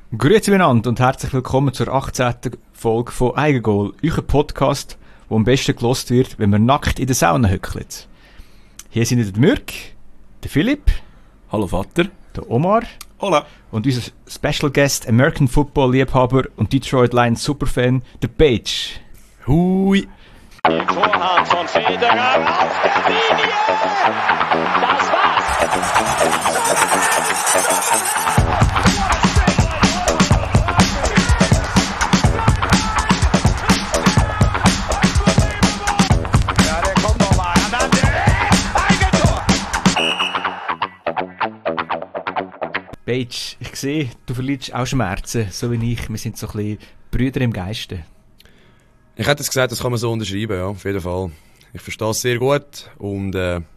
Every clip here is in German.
Grüezi miteinander und herzlich willkommen zur 18. Folge von Eigengoal, euer Podcast, der am besten gelost wird, wenn man nackt in der Sauna hückelt. Hier sind der Mürk, der Philipp, hallo Vater, der Omar, hola, und unser Special Guest, American Football Liebhaber und Detroit Lions Superfan, der Page. Hui. Vorhand von Federer auf der Linie. Das war's. Ja, der kommt nochmal. Und dann Eigentor. Page, ich sehe, du verlierst auch Schmerzen, so wie ich. Wir sind so ein bisschen Brüder im Geiste. Ich hätte es gesagt, das kann man so unterschreiben, ja, auf jeden Fall. Ich verstehe es sehr gut und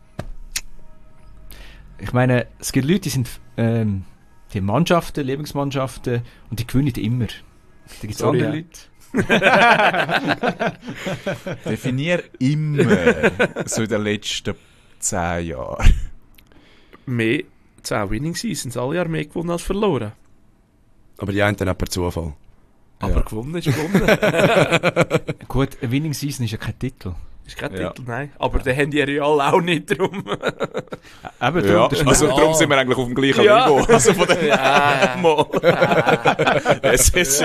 Ich meine, es gibt Leute, die sind die Mannschaften, Lieblingsmannschaften, und die gewinnen immer. Da gibt es andere Leute. definier immer so in den letzten 10 Jahren. Mehr 10 Winning Seasons, alle Jahre mehr gewonnen als verloren. aber die einen dann auch per Zufall. Aber Ja. gewonnen ist gewonnen. Gut, eine Winning Season ist ja kein Titel. Ist kein Ja. Titel, nein. Aber den haben die Real auch nicht drum. Eben, Ja, darum, das ist also noch- darum sind wir eigentlich auf dem gleichen Ja. Niveau. Also von dem Ja. Mal. Es ist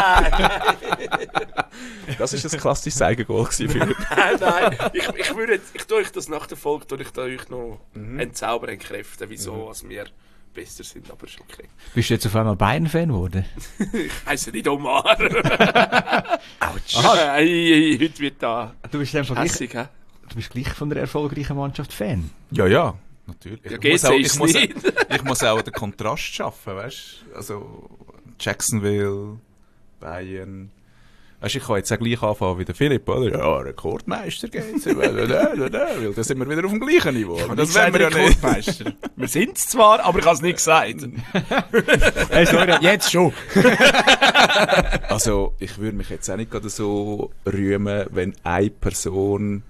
das ist ein klassisches Eigengoal gewesen, Philipp. Nein. Ich tue euch das nach der Folge, tue ich da euch noch entzaubern, entkräften, wieso als wir besser sind, aber ist okay. Bist du jetzt auf einmal Bayern-Fan geworden? Ich heisse nicht Omar. Autsch. Heute wird da Du bist einfach gleich, hässig, hä? du bist gleich von der erfolgreichen Mannschaft Fan. Ja, natürlich. Ja, GC ist nicht. Ich muss auch den Kontrast schaffen, weißt du? Also Jacksonville, Bayern. Weißt du, ich kann jetzt auch gleich anfangen wie der Philipp, oder? Ja, Rekordmeister geht's. Weil da sind wir wieder auf dem gleichen Niveau. Aber das wären wir ja nicht. Rekordmeister. Wir sind es zwar, aber ich habe es nicht gesagt. Hey, sorry. Jetzt schon. Also, ich würde mich jetzt auch nicht gerade so rühmen, wenn eine Person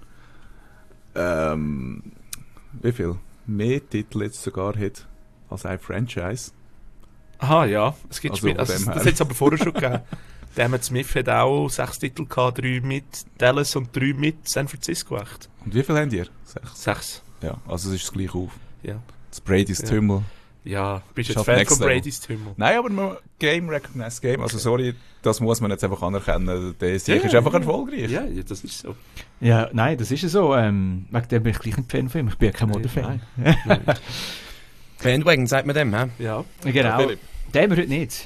wie viel? Mehr Titel jetzt sogar hat als ein Franchise. Aha, ja. Es gibt Also Spiele, von dem das her. hat es aber vorher schon gegeben. Damon Smith hat auch 6 Titel gehabt, 3 mit Dallas und 3 mit San Francisco. Echt. Und wie viel habt ihr? 6. 6. Ja, also es ist das gleich auf. Ja. Das Brady's Ja. Tümmel. Ja, bist du Schafft jetzt Fan Next von Level. Brady's Tümmel? Nein, aber Game recognized Game. Also sorry, das muss man jetzt einfach anerkennen. Der Sieg Ja, ist einfach ja. erfolgreich. Ja, das ist so. Ja, nein, das ist ja so. Wegen dem bin ich gleich ein Fan von ihm. Ich bin ja kein Modern-Fan. Bandwagon, sagt man dem, hä? Ja. Genau. Philipp. Den wir heute nicht.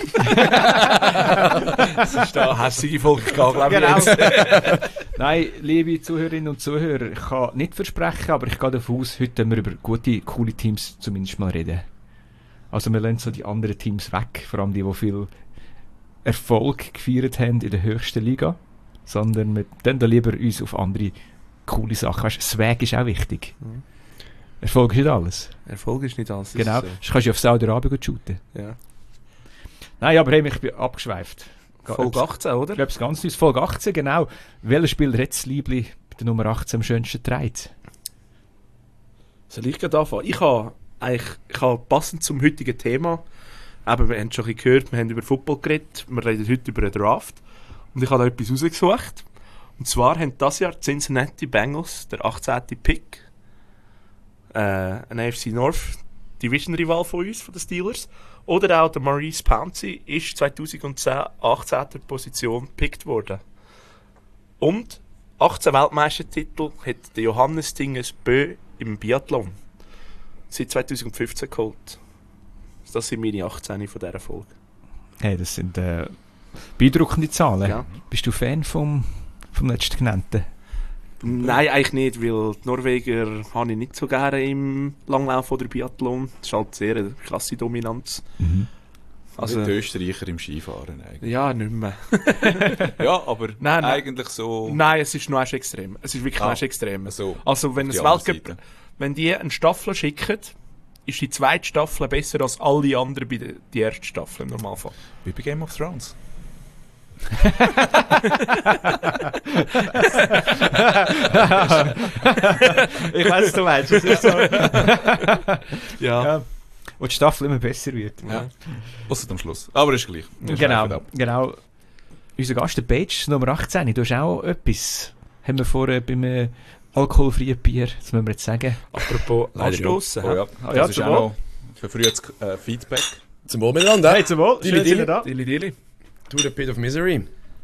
Das ist da hässige Folge gegangen, glaube ich. Genau. Jetzt. Nein, liebe Zuhörerinnen und Zuhörer, ich kann nicht versprechen, aber ich gehe davon aus, heute werden wir über gute, coole Teams zumindest mal reden. Also wir lassen so die anderen Teams weg, vor allem die viel Erfolg gefeiert haben in der höchsten Liga, sondern wir dann da lieber uns auf andere coole Sachen. Weißt, Swag ist auch wichtig. Erfolg ist nicht alles. Erfolg ist nicht alles. Genau, sonst kannst du auf Saudi-Arabien shooten. Ja. Nein, aber hey, ich bin abgeschweift. Folge 18, oder? Ich glaube, es ganz neues. Folge 18, genau. Welcher Spieler hat das Liebli bei der Nummer 18 am schönsten getragen? Soll ich gerade anfangen? Ich habe passend zum heutigen Thema, eben, wir haben schon ein bisschen gehört, wir haben über Football geredet, wir reden heute über einen Draft und ich habe da etwas rausgesucht. Und zwar haben dieses Jahr die Cincinnati Bengals der 18. Pick, ein AFC North Division-Rival von uns, von den Steelers, oder auch der Maurice Pouncey ist 2010 18. Position gepickt worden. Und 18 Weltmeistertitel hat der Johannes Dinges Bö im Biathlon seit 2015 geholt. Das sind meine 18 von dieser Folge. Hey, das sind beeindruckende Zahlen. Ja. Bist du Fan vom letzten genannten? Nein, eigentlich nicht, weil die Norweger habe ich nicht so gerne im Langlauf oder Biathlon. Das ist halt sehr eine krasse Dominanz. Also die Österreicher im Skifahren eigentlich. Ja, nicht mehr. Ja, aber Nein. eigentlich so... Nein, es ist noch erst extrem. Es ist wirklich noch erst extrem. so. Also wenn Die es andere Weltcup, Seite. wenn die eine Staffel schicken, ist die zweite Staffel besser als alle anderen bei die erste Staffel im Normalfall. Wie bei Game of Thrones. Ich weiß, du meinst. Das ist so. Ja. wo die Staffel immer besser wird. Ja. Ausser am Schluss. Aber ist gleich. Wir schweifen ab. Genau. Unser Gast, der Page, Nummer 18, du hast auch etwas. Haben wir vorher beim alkoholfreien Bier, das müssen wir jetzt sagen. Apropos Leider Anstossen. Oh, ja. Ja, Das ist zum auch Wohl. noch verfrühtes Feedback. Zum Wohl miteinander. Hey, zum Wohl. Dili, Schön, Dili. sind ihr da. Dili, Dili. To the pit of misery.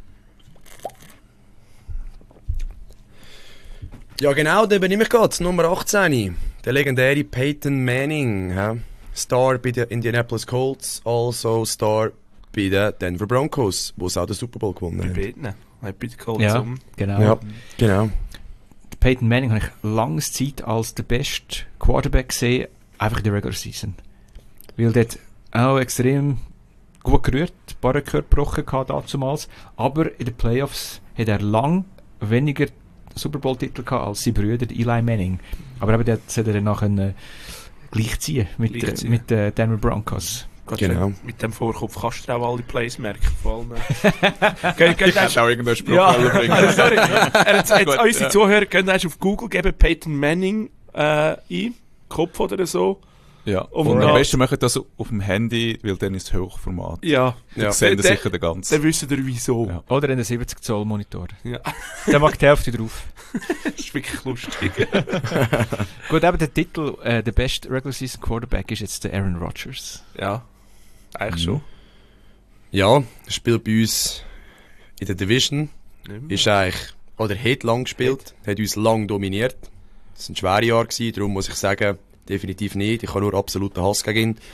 Ja genau, da bin ich gerade. Nummer 18. Der legendäre Peyton Manning. Ja. Star bei den Indianapolis Colts, also Star bei den Denver Broncos, wo es auch den Super Bowl gewonnen Bei haben. beiden. Bei den Colts Ja, um. genau. Ja, genau. Peyton Manning habe ich lange Zeit als der beste Quarterback gesehen, einfach in der Regular Season. Weil dort auch extrem gut gerührt, ein paar Rekorde gebrochen gehabt damals, aber in den Playoffs hat er lang weniger Super Bowl Titel gehabt als sein Brüder Eli Manning. Aber eben das hat er dann nachher gleichziehen mit den Denver Broncos. Genau. Mit dem Vorkopf kannst du auch alle Plays merken. Vor allem. Ich hätte auch irgendeinen Spruch Ja, bringen. also, sorry. Jetzt Gut, unsere ja. Zuhörer können erst auf Google geben, Peyton Manning ein, Kopf oder so. Ja. Und Und dann- am besten machen das auf dem Handy, weil dann ist es Hochformat. Ja, Ja. Ja. Sehen Der- sicher den ganzen. dann wissen wir wieso. Ja. Oder in den 70 Zoll Monitor. Ja. Der mag die Hälfte drauf. Das ist wirklich lustig. Gut, eben der Titel, der beste Regular Season Quarterback ist jetzt der Aaron Rodgers. Ja, eigentlich schon. Ja, er spielt bei uns in der Division. Ist eigentlich, oder hat lang gespielt, hat uns lang dominiert. Das waren schwere Jahre gewesen, darum muss ich sagen, definitiv nicht. Ich habe nur absoluten Hass gegen ihn.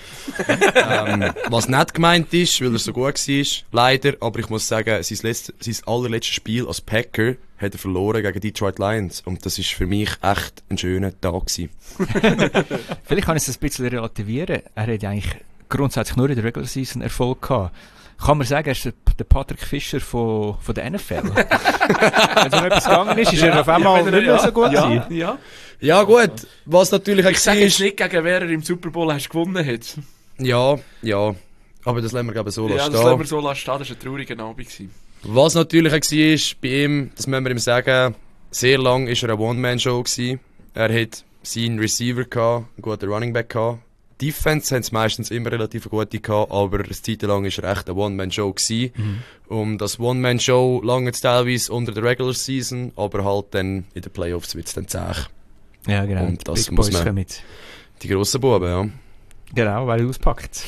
Was nicht gemeint ist, weil er so gut war, leider. Aber ich muss sagen, sein allerletztes Spiel als Packer hat er verloren gegen Detroit Lions. Und das ist für mich echt ein schöner Tag gewesen. Vielleicht kann ich es ein bisschen relativieren. Er hat ja eigentlich grundsätzlich nur in der Regular Season Erfolg gehabt. Kann man sagen, er ist der Patrick Fischer von der NFL. Wenn es um etwas gegangen ist er auf einmal nicht mehr so gut ja, gewesen. ja. Ja gut, was natürlich Ich sage jetzt war... nicht, gegen wer er im Super Bowl hast gewonnen hat. Ja, aber das lassen wir glaube ich so Ja, lassen das stehen. lassen wir so lassen stehen. Das war ein trauriger Abend gewesen. Was natürlich war bei ihm, das müssen wir ihm sagen, sehr lang war er eine One-Man-Show gewesen. Er hat seinen Receiver gehabt, einen guten Running Back gehabt. Defense haben es meistens immer relativ gute gehabt, aber eine Zeit lang war er echt eine One-Man-Show gewesen. Und das One-Man-Show lange teilweise unter der Regular Season, aber halt dann in den Playoffs wird es dann zäh. Ja, genau. Und das Big muss Boys man- kommen mit. Die grossen Buben, ja. Genau, weil er auspackt.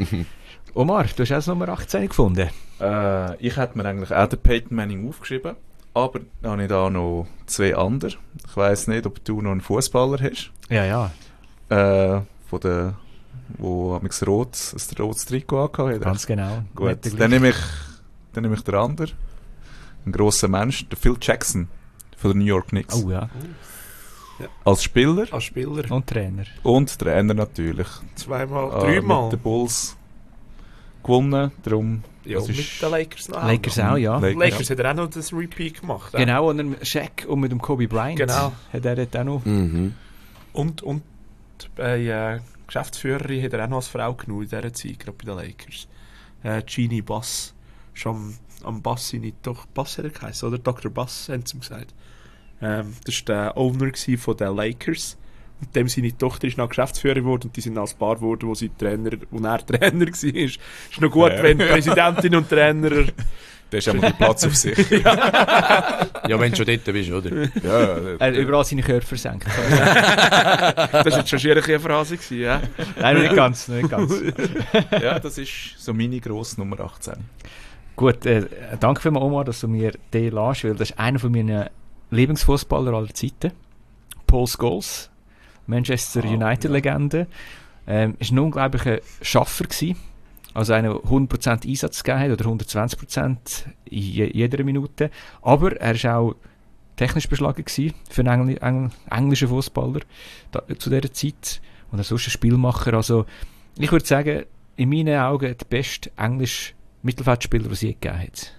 Omar, du hast auch das Nummer 18 gefunden. Ich hätte mir eigentlich auch den Peyton Manning aufgeschrieben, aber dann habe ich da noch zwei andere. Ich weiss nicht, ob du noch einen Fußballer hast. Ja, ja, Von der, wo ein rotes Trikot angehabt hat. ganz genau. Gut, Nicht der dann gleiche. nehme ich den anderen. Ein grosser Mensch, der Phil Jackson von den New York Knicks. Oh ja, Als Spieler Als Spieler. und Trainer. und Trainer natürlich. Zweimal, Mit dreimal. den Bulls gewonnen, darum... Ja, das mit ist- den Lakers noch. Lakers auch, ja. Lakers hat er auch noch das Repeat gemacht. Genau, und dem Shaq und mit dem Kobe Bryant. Genau. Hat er dort auch noch. Mhm. Und bei Geschäftsführerin hat er auch noch als Frau genommen in dieser Zeit, gerade bei den Lakers. Genie Bass. Schon am Bass seine Tochter, Bass hat er geheißen, oder? Dr. Bass, haben sie ihm gesagt. Das war der Owner von den Lakers. Und dem seine Tochter ist noch Geschäftsführerin geworden und die sind als Paar geworden, wo er Trainer war. Ist noch gut, Ja. wenn Präsidentin und Trainer... Der ist einmal den Platz auf sich. Ja, wenn du schon dort bist, oder? Ja, Er hat überall seine Körper versenkt. Das war jetzt schon schier eine Phrase gewesen, ja? Nein, nicht ganz, nicht ganz. ja, das ist so meine grosse Nummer 18. Gut, danke vielmals, Omar, dass du mir den lässt, weil das ist einer von meinen Lieblingsfußballer aller Zeiten. Paul Scholes, Manchester United-Legende. Ist ein unglaublicher Schaffer gewesen. Also einer, der 100% Einsatz gegeben hat, oder 120% in jeder Minute. Aber er war auch technisch beschlagen gewesen für einen englischen Fußballer zu dieser Zeit. Und er sonst ein Spielmacher. Also, ich würde sagen, in meinen Augen der beste englische Mittelfeldspieler, den es je gegeben hat.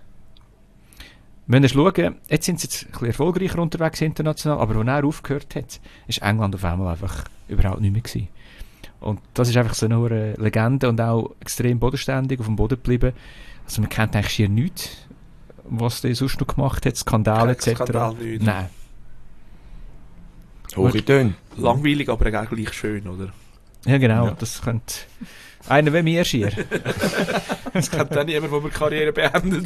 Wir müssen schauen, jetzt sind sie jetzt ein bisschen erfolgreicher unterwegs international, aber als er aufgehört hat, ist England auf einmal einfach überhaupt nicht mehr gewesen. Und das ist einfach so eine Legende und auch extrem bodenständig auf dem Boden geblieben. Also man kennt eigentlich hier nichts, was der sonst noch gemacht hat, Skandale Kein etc. Skandal nicht. Nein. Hohe Töne. Langweilig, aber auch gleich schön, oder? Ja, genau. Ja. Das könnte einer wie mir schier. Es kennt auch niemand, der eine Karriere beendet.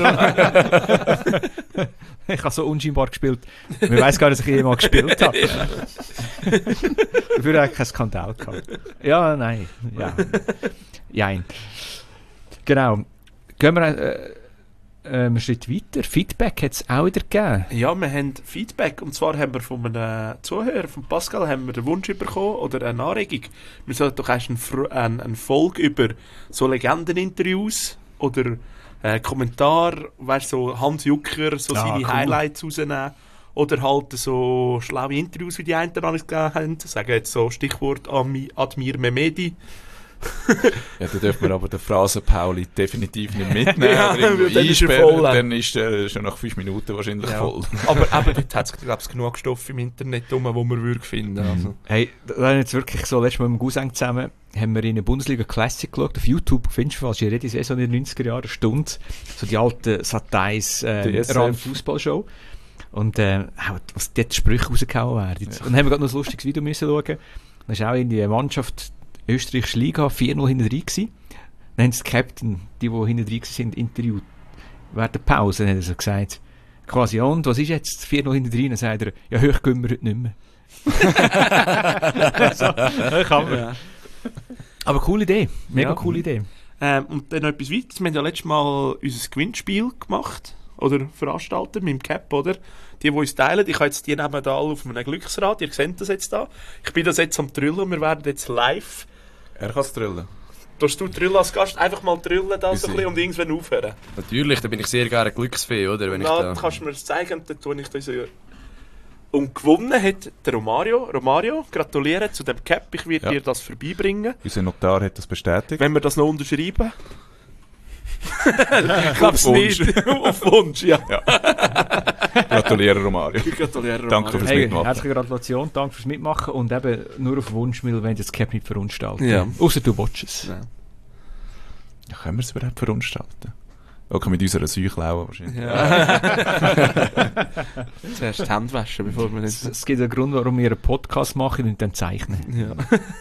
Ich habe so unscheinbar gespielt. Man weiss gar nicht, dass ich jemals gespielt habe. Dafür habe ich keinen Skandal gehabt. Ja, nein. Ja. Jein. Genau. Gehen wir einen Schritt weiter. Feedback hat es auch wieder gegeben. Ja, wir haben Feedback. Und zwar haben wir von einem Zuhörer, von Pascal, haben wir den Wunsch bekommen oder eine Anregung. Wir sollten doch erst eine Folge über so Legendeninterviews oder Kommentar, weißt so Hans Jucker, so seine cool. Highlights rausnehmen. Oder halt so schlaue Interviews, wie die einen gegeben haben. Sagen jetzt so Stichwort Admir Mehmedi. Ja, da dürfen wir aber den Phrasen-Pauli definitiv nicht mitnehmen. Ja, oder irgendwo dann ist er einsperren, voll. dann ist er schon nach 5 Minuten wahrscheinlich voll. Aber eben, dort hat es, glaube ich, genug Stoff im Internet rum, wo man würde finden. Also. Hey, da haben jetzt wirklich so, letztes Mal mit dem Cousin zusammen, haben wir in der Bundesliga Classic geschaut. Auf YouTube findest du fast jede Saison in den 90er Jahren eine Stunde. So die alten Satellis Fußballshow. Und was dort Sprüche rausgehauen werden. Und dann haben wir gerade noch ein lustiges Video müssen schauen. Da ist auch in die Mannschaft österreichische Liga 4-0 hinten drin gewesen. Dann haben sie den Captain, die hinten drin sind, interviewt. Während der Pause hat er so gesagt, quasi, ja, und was ist jetzt 4-0 hinten drin? Dann sagt er, ja, hoch gehen wir heute nicht mehr. So, kann man. Ja. Aber coole Idee, mega Ja. coole Idee. Und dann noch etwas weiteres. Wir haben ja letztes Mal unser Gewinnspiel gemacht. Oder veranstaltet mit dem Cap, oder? Die uns teilen. Ich habe jetzt die nehmen da alle auf einem Glücksrad. Ihr seht das jetzt da. Ich bin das jetzt am Trüllen. Wir werden jetzt live. Er kann es drüllen. Darfst du Trüllen als Gast einfach mal trüllen da so ein bisschen und irgendwann aufhören? Natürlich, da bin ich sehr gerne Glücksfee, oder? Wenn ich Na, da... kannst du mir das zeigen und dann tue ich das. Und gewonnen hat der Romario. Romario, gratuliere zu dem Cap. Ich werde Ja. dir das vorbeibringen. Unser Notar hat das bestätigt. Wenn wir das noch unterschreiben. Ich glaube es Auf Wunsch. nicht. Auf Wunsch, ja. Gratuliere, Romario. Ich gratuliere Romario. Danke fürs Hey, Mitmachen. herzliche Gratulation, danke fürs Mitmachen und eben nur auf Wunsch, weil wir wollen das Cap nicht verunstalten. Ja. Außer du watchst es. Ja. Ja, können wir es überhaupt verunstalten? Okay, mit unserer Seuchlaue wahrscheinlich. Zuerst die Hände waschen, bevor wir Es, es gibt einen Grund, warum wir einen Podcast machen und dann zeichnen. Ja.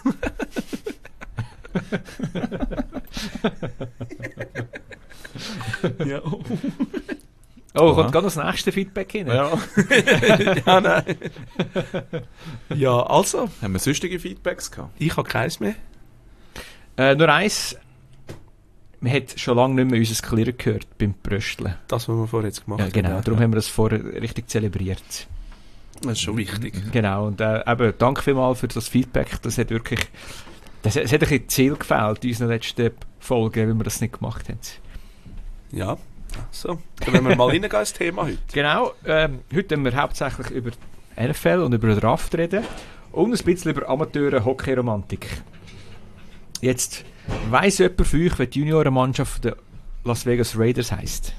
Ja. Oh, Aha. kommt gerade noch das nächste Feedback hin. Ja. Ja, nein. Ja, also, Haben wir sonstige Feedbacks gehabt? ich habe keins mehr. Nur eins, man hat schon lange nicht mehr unser Klirren gehört beim Brösteln. Das, was wir vorher jetzt gemacht Ja, genau, haben. darum haben wir das vorher richtig zelebriert. Das ist schon wichtig. Genau, und eben, danke vielmals für das Feedback. Das hat wirklich, es hat ein bisschen Ziel gefehlt in unseren letzten Folgen, weil wir das nicht gemacht haben. Ja, so. Dann wollen wir mal reingehen ins Thema heute. Genau, heute haben wir hauptsächlich über NFL und über den Draft reden und ein bisschen über Amateure-Hockey-Romantik. Jetzt, weiss jemand von euch, wie die Juniorenmannschaft der Las Vegas Raiders heisst?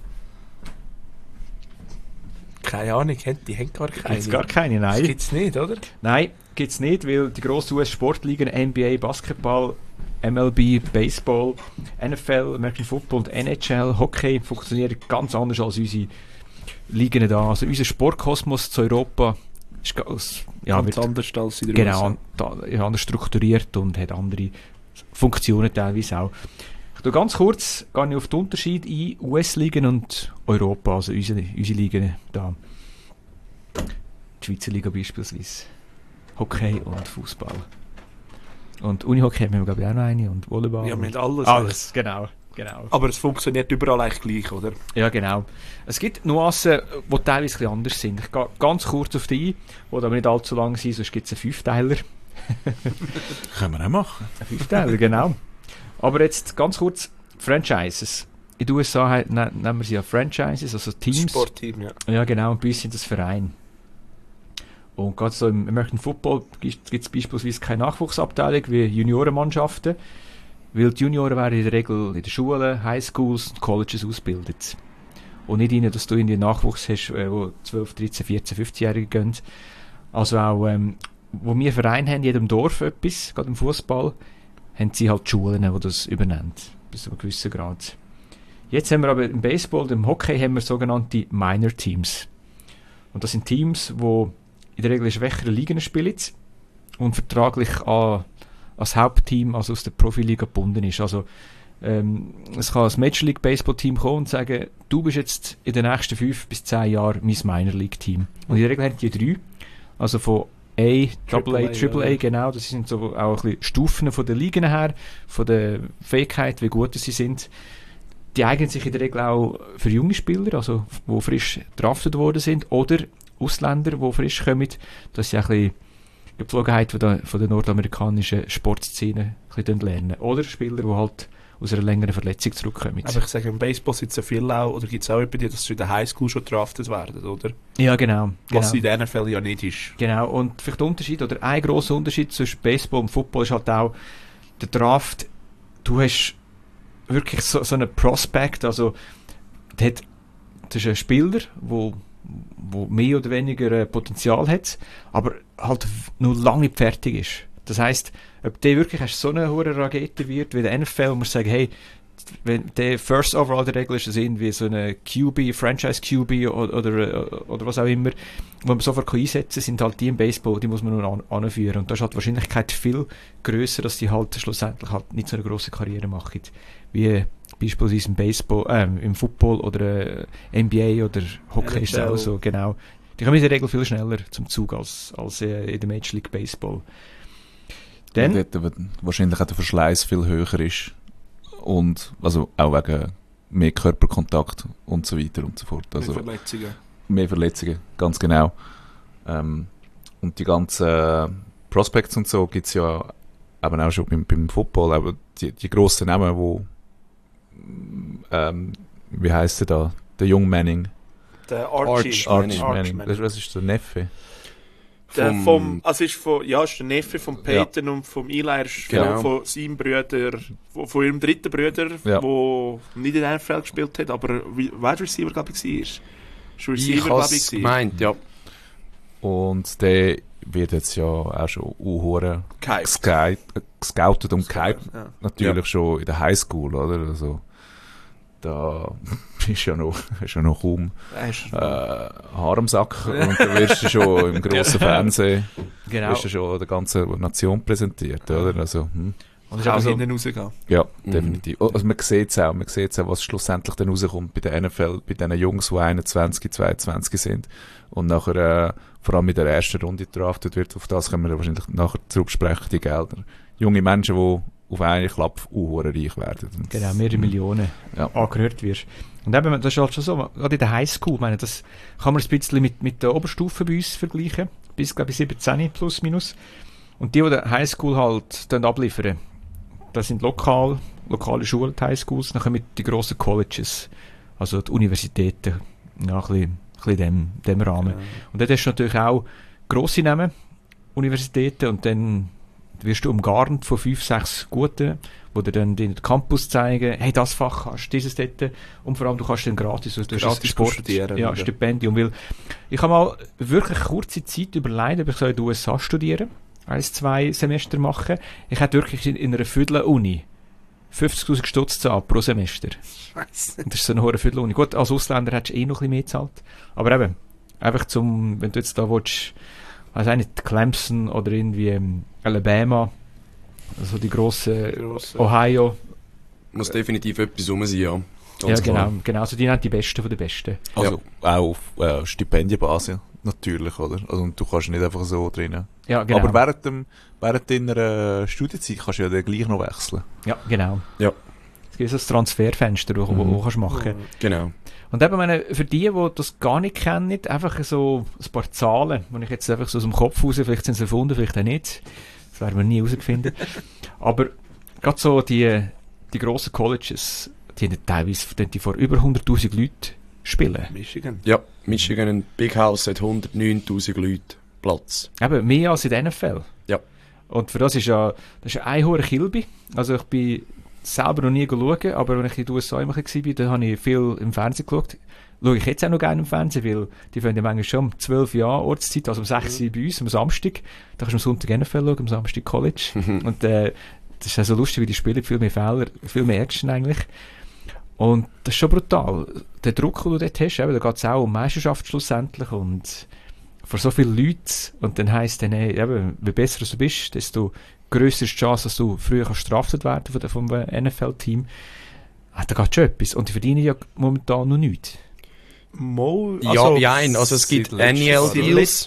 Keine Ahnung, die haben gar keine. Gibt's gar keine, Das nein. gibt's nicht, oder? Nein, gibt's nicht, weil die grossen US-Sportligen NBA, Basketball, MLB, Baseball, NFL, American Football und NHL, Hockey funktionieren ganz anders als unsere Ligen da. Also unser Sportkosmos zu Europa ist ganz, ja, Ganz wird, anders als in der genau, ist anders strukturiert und hat andere Funktionen teilweise auch. Ich tue ganz kurz gehe ich auf den Unterschied ein, US-Ligen und Europa, also unsere Ligen da. Die Schweizer Liga beispielsweise. Hockey und Fußball. Und Unihockey haben wir, glaube ich, auch noch eine und Volleyball. Ja, mit alles. Alles, genau. Aber es funktioniert überall eigentlich gleich, oder? Ja, genau. Es gibt Nuancen, die teilweise ein bisschen anders sind. Ich gehe ganz kurz auf die ein, die aber nicht allzu lang sind, sonst gibt es einen Fünfteiler. Können wir auch machen. Ein Fünfteiler, genau. Aber jetzt ganz kurz, Franchises. In den USA nennen wir sie ja Franchises, also Teams. Sportteam, ja. Ja, genau, und bei uns sind das Vereine. Und gerade so im American Football gibt es beispielsweise keine Nachwuchsabteilung wie Juniorenmannschaften, weil die Junioren werden in der Regel in den Schulen, Highschools und Colleges ausgebildet. Und nicht ihnen, dass du in den Nachwuchs hast, wo 12, 13, 14, 15-Jährige gehen. Also auch, wo wir Vereine haben, in jedem Dorf etwas, gerade im Fußball, haben sie halt Schulen, die das übernehmen, bis zu einem gewissen Grad. Jetzt haben wir aber im Baseball und im Hockey haben wir sogenannte Minor Teams. Und das sind Teams, die in der Regel in schwächeren Ligen spielen und vertraglich an als Hauptteam, also aus der Profiliga gebunden ist. Also es kann ein Major League Baseball Team kommen und sagen, du bist jetzt in den nächsten 5 bis 10 Jahren mein Minor League Team. Und in der Regel haben die 3, also von A, AA, AAA, genau, das sind so auch ein bisschen Stufen von den Ligen her, von der Fähigkeit, wie gut sie sind. Die eignen sich in der Regel auch für junge Spieler, also die frisch draftet worden sind, oder Ausländer, die frisch kommen. Das ist ja ein bisschen die Gepflogenheit von der nordamerikanischen Sportszene ein bisschen lernen. Oder Spieler, die halt aus einer längeren Verletzung zurückkommen. Aber ich sage, im Baseball sind es ja viel auch, oder gibt es auch jemanden, dass sie in der Highschool schon draftet werden, oder? Ja, genau. Was in der NFL ja nicht ist. Genau, und vielleicht der Unterschied, oder ein grosser Unterschied zwischen Baseball und Football ist halt auch der Draft. Du hast wirklich so einen Prospect, also das ist ein Spieler, wo mehr oder weniger Potenzial hat, aber halt noch lange nicht fertig ist. Das heisst, ob der wirklich so eine hohe Rakete wird wie der NFL, muss man sagen, hey, wenn der First Overall der Regel ist, das irgendwie so eine QB, Franchise QB oder was auch immer, wo man sofort einsetzen kann, sind halt die im Baseball, die muss man nur anführen. Und da ist halt die Wahrscheinlichkeit viel grösser, dass die halt schlussendlich halt nicht so eine grosse Karriere machen, wie beispielsweise im Baseball, im Football oder NBA oder Hockey ist es auch so, genau. Die kommen in der Regel viel schneller zum Zug als in der Major League Baseball. Dann, und dort wahrscheinlich auch der Verschleiß viel höher ist. Und also auch wegen mehr Körperkontakt und so weiter und so fort. Also mehr Verletzungen, ganz genau. Und die ganzen Prospects und so gibt es ja eben auch schon beim Football. Aber die grossen Namen, wo wie heisst der da? Der Young Manning. Der Archie Manning. Was ist der Neffe? Ist der Neffe von Peyton und vom Eli, von seinem Bruder, von ihrem dritten Bruder, der nicht in der NFL gespielt hat, aber Wide Receiver, glaube ich, war. Schon Receiver, glaube ich. Gemeint, ja. Und der wird jetzt ja auch schon gescoutet und gehypt. Ja. Natürlich schon in der Highschool, oder? Also, da ist ja noch kaum Haar am Sack und da wirst du schon im grossen Fernsehen wirst du schon der ganzen Nation präsentiert, oder? Also, Und es auch hinten rausgehen. Ja, definitiv. Also man sieht es auch, was schlussendlich dann rauskommt bei der NFL, bei diesen Jungs, die 21, 22 sind und nachher vor allem in der ersten Runde draftet wird, auf das können wir wahrscheinlich nachher zurücksprechen, die Gelder. Junge Menschen, die auf einen Klapp reich werden. Und genau, mehrere Millionen angehört wirst. Und eben, das ist halt schon so, gerade in der Highschool, ich meine, das kann man ein bisschen mit der Oberstufe bei uns vergleichen, bis, glaube ich, 17 plus minus. Und die der Highschool halt dann abliefern, das sind lokale Schulen, die Highschools, dann kommen die grossen Colleges, also die Universitäten, ja, ein bisschen dem Rahmen. Ja. Und dort hast du natürlich auch grosse Namen, Universitäten, und dann wirst du umgarnt von 5, 6 Guten, die dir dann den Campus zeigen, hey, das Fach hast du, dieses dort, und vor allem du kannst dann gratis Sport studieren. Ja, Stipendium, weil ich habe mal wirklich kurze Zeit überlegt, ob ich in den USA studieren, 1-2 Semester machen. Ich hätte wirklich in einer Viertel-Uni 50'000 Stutz zahlen pro Semester. Scheiße. Das ist so eine hohe Viertel-Uni. Gut, als Ausländer hättest du noch ein bisschen mehr gezahlt. Aber eben, einfach wenn du jetzt da willst, weiß ich nicht, Clemson oder irgendwie Alabama, also die grosse Ohio. Muss definitiv etwas rum sein, ja. Ganz ja, genau. Also die sind die Besten von den Besten. Also auch auf Stipendienbasis natürlich, oder? Also du kannst nicht einfach so drinnen. Ja, genau. Aber während deiner Studienzeit kannst du ja dann gleich noch wechseln. Ja, genau. Ja. Es gibt so ein Transferfenster, das du kannst machen. Genau. Und eben, für die das gar nicht kennen, einfach so ein paar Zahlen, die ich jetzt einfach so aus dem Kopf raus, vielleicht sind sie erfunden, vielleicht auch nicht. Das werden wir nie herausfinden. Aber gerade so die grossen Colleges, die haben teilweise vor über 100'000 Leuten spielen. Michigan? Ja, Michigan, ein Big House hat 109'000 Leute Platz. Eben, mehr als in der NFL. Ja. Und für das ist ein hoher Kilby. Also ich bin selber noch nie geschaut, aber wenn ich in den USA immer war, dann habe ich viel im Fernsehen geschaut. Schaue ich jetzt auch noch gerne im Fernsehen, weil die fangen ja manchmal schon um 12 Jahre Ortszeit, also um 6 Uhr bei uns, am Samstag. Da kannst du am Sonntag NFL schauen, am Samstag College. Und das ist auch so lustig, wie die spielen, viel mehr Fehler, viel mehr Action eigentlich. Und das ist schon brutal. Der Druck, den du dort hast, da geht es auch um Meisterschaft schlussendlich und vor so vielen Leuten. Und dann heisst dann, wie besser du bist, desto grösser ist die Chance, dass du früher gestraftet werden vom NFL-Team. Da geht schon etwas. Und die verdienen ja momentan noch nichts. Also es gibt NEL-Deals,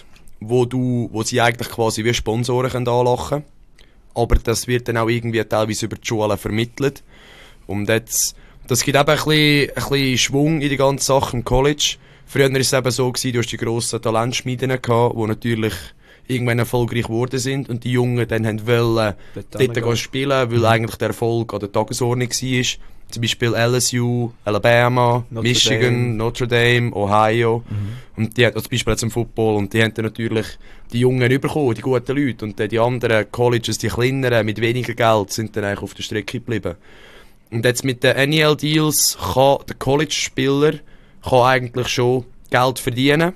wo sie eigentlich quasi wie Sponsoren können anlachen können. Aber das wird dann auch irgendwie teilweise über die Schulen vermittelt. Und jetzt, das gibt eben ein bisschen Schwung in die ganze Sache im College. Früher war es eben so gewesen, du hast die grossen Talentschmieden gehabt, die natürlich irgendwann erfolgreich geworden sind und die Jungen dann wollen dort spielen, weil eigentlich der Erfolg an der Tagesordnung war. Zum Beispiel LSU, Alabama, Michigan, Notre Dame, Ohio. Und die haben zum Beispiel jetzt im Football und die haben dann natürlich die Jungen bekommen, die guten Leute. Und dann die anderen Colleges, die kleineren, mit weniger Geld, sind dann eigentlich auf der Strecke geblieben. Und jetzt mit den NEL-Deals kann der College-Spieler eigentlich schon Geld verdienen.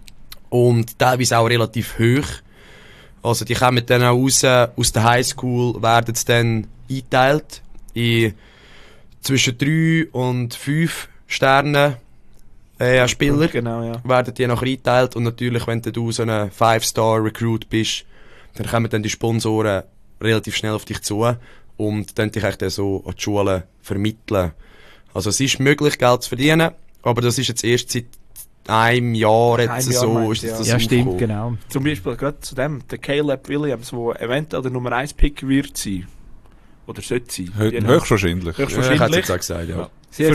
Und teilweise auch relativ hoch. Also die kommen dann auch raus, aus der Highschool werden sie dann eingeteilt in zwischen 3 und 5 Sterne Spieler. Genau, ja. Werden die nachher eingeteilt. Und natürlich, wenn du so ein 5-Star-Recruit bist, dann kommen dann die Sponsoren relativ schnell auf dich zu und dann dich dann so an die Schulen vermitteln. Also es ist möglich, Geld zu verdienen, aber das ist jetzt erst seit einem Jahr jetzt so. Ist das ja, stimmt, genau. Zum Beispiel gerade zu dem, der Caleb Williams, der eventuell der Nummer 1 Pick wird sein. Oder sollte sein. Höchstwahrscheinlich. Ich hätte jetzt auch gesagt, ja.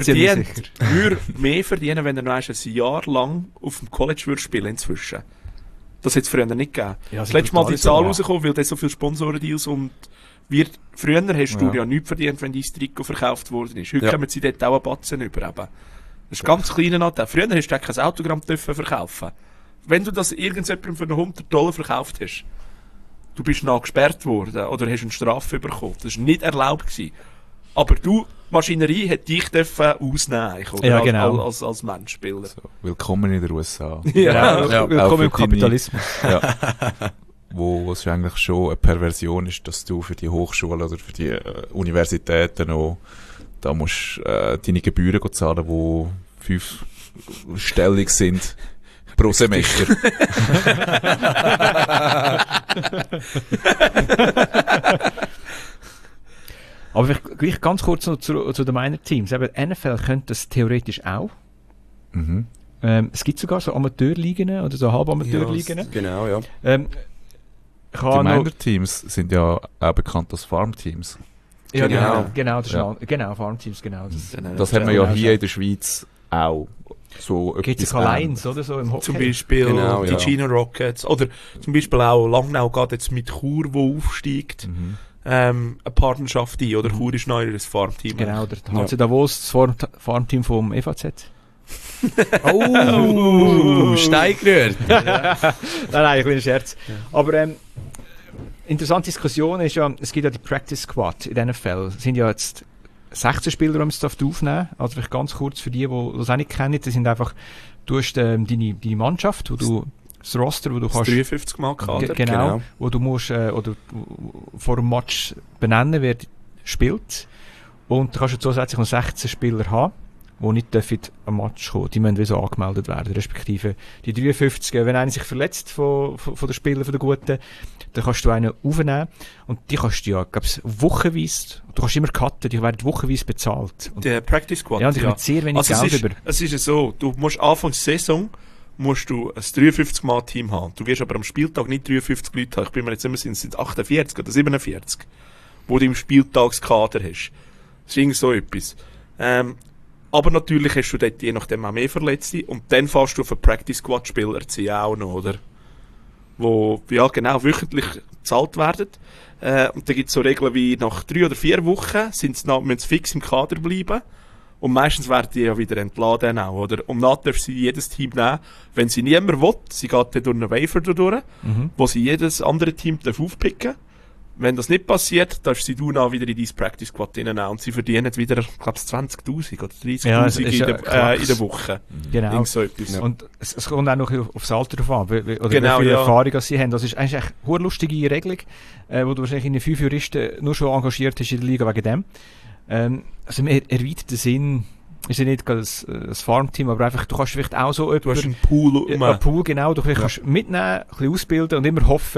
Würde mehr verdienen, wenn er noch ein Jahr lang auf dem College würde spielen inzwischen. Das hätte es früher nicht gegeben. Ja, das letzte Mal die Zahl rausgekommen, weil da so viele Sponsorendeals und früher hast du ja nichts verdient, wenn dein Trikot verkauft worden ist. Heute kommen sie dort auch einen Batzen über. Eben. Das ist ganz kleiner Anteil. Früher hast du kein Autogramm verkaufen. Wenn du das irgendjemandem für $100 verkauft hast, du bist noch gesperrt worden oder hast eine Strafe bekommen. Das war nicht erlaubt gewesen. Aber die Maschinerie hat dich ausnehmen oder? Ja, genau. als Menschspieler. So, willkommen in den USA. Willkommen im Kapitalismus. Wo es eigentlich schon eine Perversion ist, dass du für die Hochschulen oder für die Universitäten auch da musst deine Gebühren zahlen, die 5-stellig sind pro Semester. Aber vielleicht gleich ganz kurz noch zu den Minor-Teams. NFL könnte das theoretisch auch. Mhm. Es gibt sogar so Amateurligen oder so Halbamateurligen. Ja, genau, ja. Die Minor-Teams sind ja auch bekannt als Farm-Teams. Ja, genau. Genau, Farmteams, genau. Das haben wir ja hier in der Schweiz auch. So gibt es Allianz oder so im Hockey? Zum Beispiel die Gino Rockets. Oder zum Beispiel auch Langnau geht jetzt mit Chur, wo aufsteigt, eine Partnerschaft ein. Oder Chur ist neu das Farmteam. Genau, der HC Davos, das Farmteam vom EVZ. Steigrührt. Nein, ein kleiner Scherz. Aber interessante Diskussion ist ja, es gibt ja die Practice Squad in den NFL. Es sind ja jetzt 16 Spieler, die man aufnehmen. Also vielleicht ganz kurz für die das auch nicht kennen, das sind einfach, du hast deine Mannschaft, wo du das Roster, wo du kannst 53 Mal Kader. Genau, wo du musst oder vor dem Match benennen, wer spielt. Und du kannst ja zusätzlich noch 16 Spieler haben, die nicht am Match kommen. Die müssen wie so angemeldet werden, respektive die 53. Wenn einer sich verletzt von den Spielern, von den Guten, dann kannst du einen aufnehmen und die kannst du ja, glaub's, wochenweise, du kannst immer cutten, die werden wochenweise bezahlt. Und der Practice Squad, ja, und ich habe sehr wenig Geld über. Es ist ja so, du musst Anfang der Saison musst du ein 53-Mann-Team haben. Du wirst aber am Spieltag nicht 53 Leute haben. Ich bin mir jetzt immer sicher, es sind 48 oder 47, wo du im Spieltagskader hast. Das ist irgend so etwas. Aber natürlich hast du dort je nachdem auch mehr Verletzte und dann fährst du auf einen Practice-Squad-Spieler ziehen auch noch, oder? Wo, ja genau, wöchentlich gezahlt werden. Und da gibt es so Regeln wie nach 3 oder 4 Wochen müssen sie fix im Kader bleiben. Und meistens werden die ja wieder entladen auch, oder? Und dann darf sie jedes Team nehmen, wenn sie niemand will, sie geht dann durch einen Waiver durch, wo sie jedes andere Team aufpicken darf. Wenn das nicht passiert, darfst sie dann wieder in dein Practice Squad hineinnehmen. Und sie verdienen wieder, ich glaube, 20'000 oder 30'000 in der Woche. Genau. So etwas. Und es kommt auch noch aufs Alter drauf an, oder genau, wie viel Erfahrung sie haben. Das ist eigentlich eine lustige Regelung, wo du wahrscheinlich in 5 Juristen nur schon engagiert hast in der Liga wegen dem. Also im erweiterten Sinn ist ja nicht gerade ein Farmteam, aber einfach, du kannst vielleicht auch so du hast einen Pool. Einen Pool, genau. Du kannst mitnehmen, ein bisschen ausbilden und immer hoffen,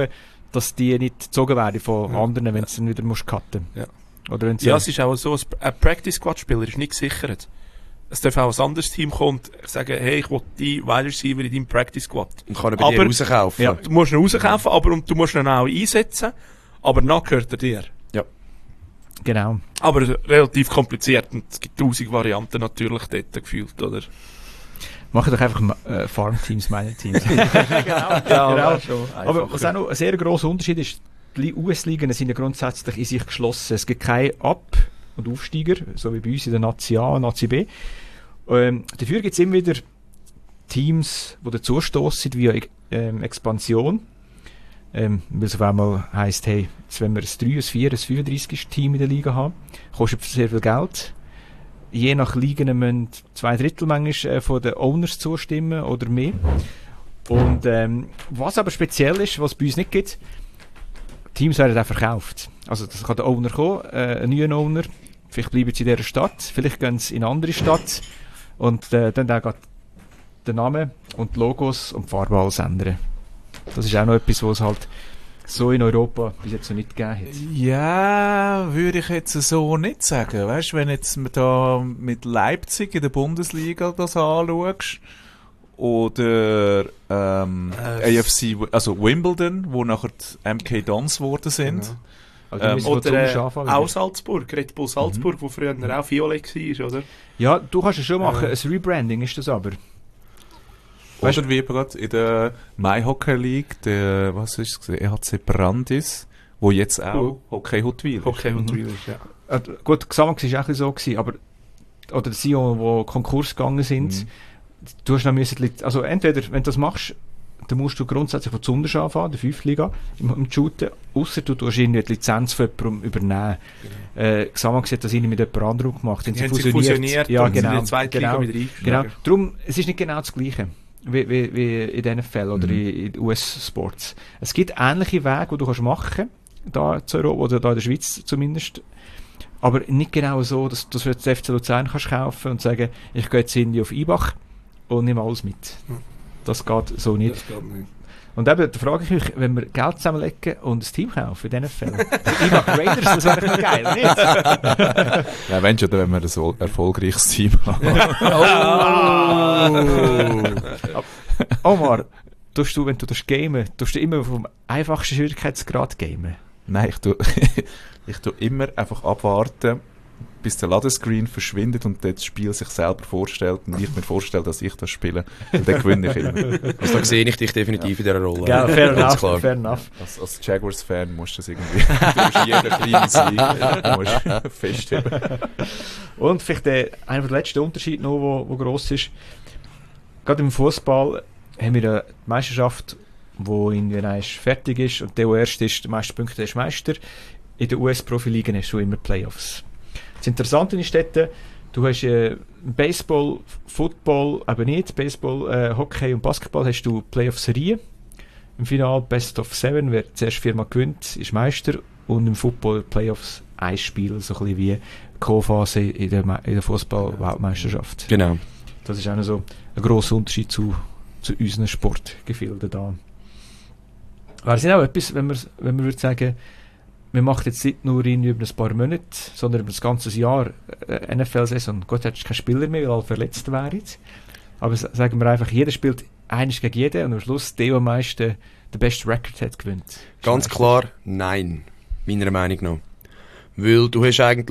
dass die nicht gezogen werden von anderen, wenn du dann wieder musst cutten. Ja. Oder wenn Ja, es ist auch so, ein Practice-Squad-Spieler ist nicht gesichert. Es darf auch ein anderes Team kommen und sagen, hey, ich will die Wide Receiver in deinem Practice-Squad. Und kann er bei dir rauskaufen. Ja, du musst ihn rauskaufen, aber und du musst ihn auch einsetzen, aber dann gehört er dir. Genau. Aber relativ kompliziert und es gibt 1000 Varianten natürlich dort gefühlt, oder? Machen doch einfach Farmteams, meine Teams. Genau. Genau. Schon Aber was auch noch ein sehr grosser Unterschied ist, die US-Ligen sind ja grundsätzlich in sich geschlossen. Es gibt keine Ab- und Aufsteiger, so wie bei uns in der Nazi A und Nazi B. Dafür gibt es immer wieder Teams, die dazustossen via Expansion. Weil es auf einmal heisst, hey, jetzt wenn wir ein 3, ein 4, ein 35. Team in der Liga haben, kostet sehr viel Geld. Je nach Ligen müssen 2/3 manchmal von den Owners zustimmen oder mehr. Und was aber speziell ist, was es bei uns nicht gibt, Teams werden auch verkauft. Also das kann der Owner kommen, ein neuer Owner, vielleicht bleiben sie in dieser Stadt, vielleicht gehen sie in eine andere Stadt und dann geht der Name und die Logos und die Farbe alles ändern. Das ist auch noch etwas, was es halt so in Europa bis jetzt noch nicht gegeben hat. Ja, würde ich jetzt so nicht sagen. Weißt du, wenn jetzt da mit Leipzig in der Bundesliga das anschaust, oder AFC, also Wimbledon, wo nachher die MK Dons geworden sind. Genau. Also Oder auch Salzburg, Red Bull Salzburg, wo früher auch Violet war, oder? Ja, du kannst es schon machen, ein Rebranding ist das aber. Weißt du, wie gerade in der My Hockey League, der, was ist es, EHC Brandis, wo jetzt auch Hockey Huttwil ist. Hockey Huttwil ist, ja. Gut, Xamax war auch ein bisschen so gewesen, aber, oder die Sion, die Konkurs gegangen sind, du hast noch müssen, also entweder, wenn du das machst, dann musst du grundsätzlich von Zunders anfangen, der 5. Liga, im Shooten, ausser du tust irgendwie die Lizenz von jemandem übernehmen. Xamax hat das mit jemand anderem gemacht. Die haben sich fusioniert ja, und genau, sind in der zweiten Liga wieder genau. Darum, es ist nicht genau das Gleiche wie in den NFL oder in US-Sports. Es gibt ähnliche Wege, die du kannst machen da zu Europa, oder da in der Schweiz zumindest. Aber nicht genau so, dass du jetzt FC Luzern kannst kaufen und sagen, ich gehe jetzt irgendwie auf Ibach und nehme alles mit. Das geht so nicht. Das geht nicht. Und eben, da frage ich mich, wenn wir Geld zusammenlegen und ein Team kaufen in diesen Fällen. Ibach Raiders, das wäre noch geil, nicht? Ja, wenn schon, wenn wir ein erfolgreiches Team haben. Omar, tust du, wenn du das gamen, tust du immer vom einfachsten Schwierigkeitsgrad gamen? Nein, ich tue immer einfach abwarten, bis der Ladescreen verschwindet und das Spiel sich selber vorstellt und ich mir vorstelle, dass ich das spiele. Und dann gewinne ich immer. Also da sehe ich dich definitiv in dieser Rolle. Ja, fair Ganz enough, klar. fair enough. Als Jaguars-Fan musst du das irgendwie, du musst jeder klein sein, du musst festheben. Und vielleicht einer der letzten Unterschiede noch, der gross ist. Gerade im Fußball haben wir eine Meisterschaft, die irgendwie fertig ist und der erst ist, der meiste Punkte ist Meister. In der US-Profiligen hast du immer Playoffs. Das Interessante ist dort, du hast Baseball, Football, aber nicht, Baseball, Hockey und Basketball hast du Playoff-Serien. Im Finale Best of 7, wer zuerst 4-mal gewinnt, ist Meister. Und im Football Playoffs ein Spiel, so ein bisschen wie Co-Phase in der Fußball-Weltmeisterschaft. Genau. Das ist auch noch so ein grosser Unterschied zu unseren Sportgefilden da. Wäre es nicht auch etwas, wenn man würde sagen, wir machen jetzt nicht nur über ein paar Monate, sondern über das ganze Jahr NFL-Saison. Gott, hättest du keinen Spieler mehr, weil alle verletzt wären. Aber sagen wir einfach, jeder spielt eines gegen jeden und am Schluss der am meisten den besten Record hat gewinnt. Ganz klar, nein. Meiner Meinung nach. Weil du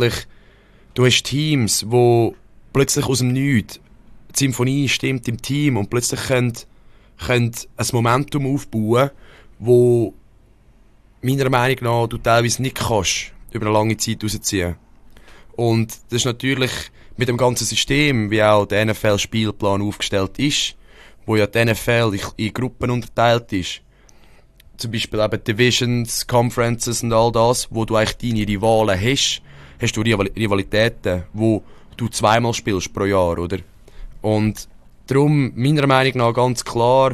hast Teams, wo plötzlich aus dem Nichts die Symphonie stimmt im Team und plötzlich können ein Momentum aufbauen, wo meiner Meinung nach du teilweise nicht kannst über eine lange Zeit rausziehen. Und das ist natürlich mit dem ganzen System, wie auch der NFL-Spielplan aufgestellt ist, wo ja die NFL in Gruppen unterteilt ist. Zum Beispiel eben Divisions, Conferences und all das, wo du eigentlich deine Rivalen hast du Rivalitäten, wo du zweimal spielst pro Jahr, oder? Und darum, meiner Meinung nach ganz klar,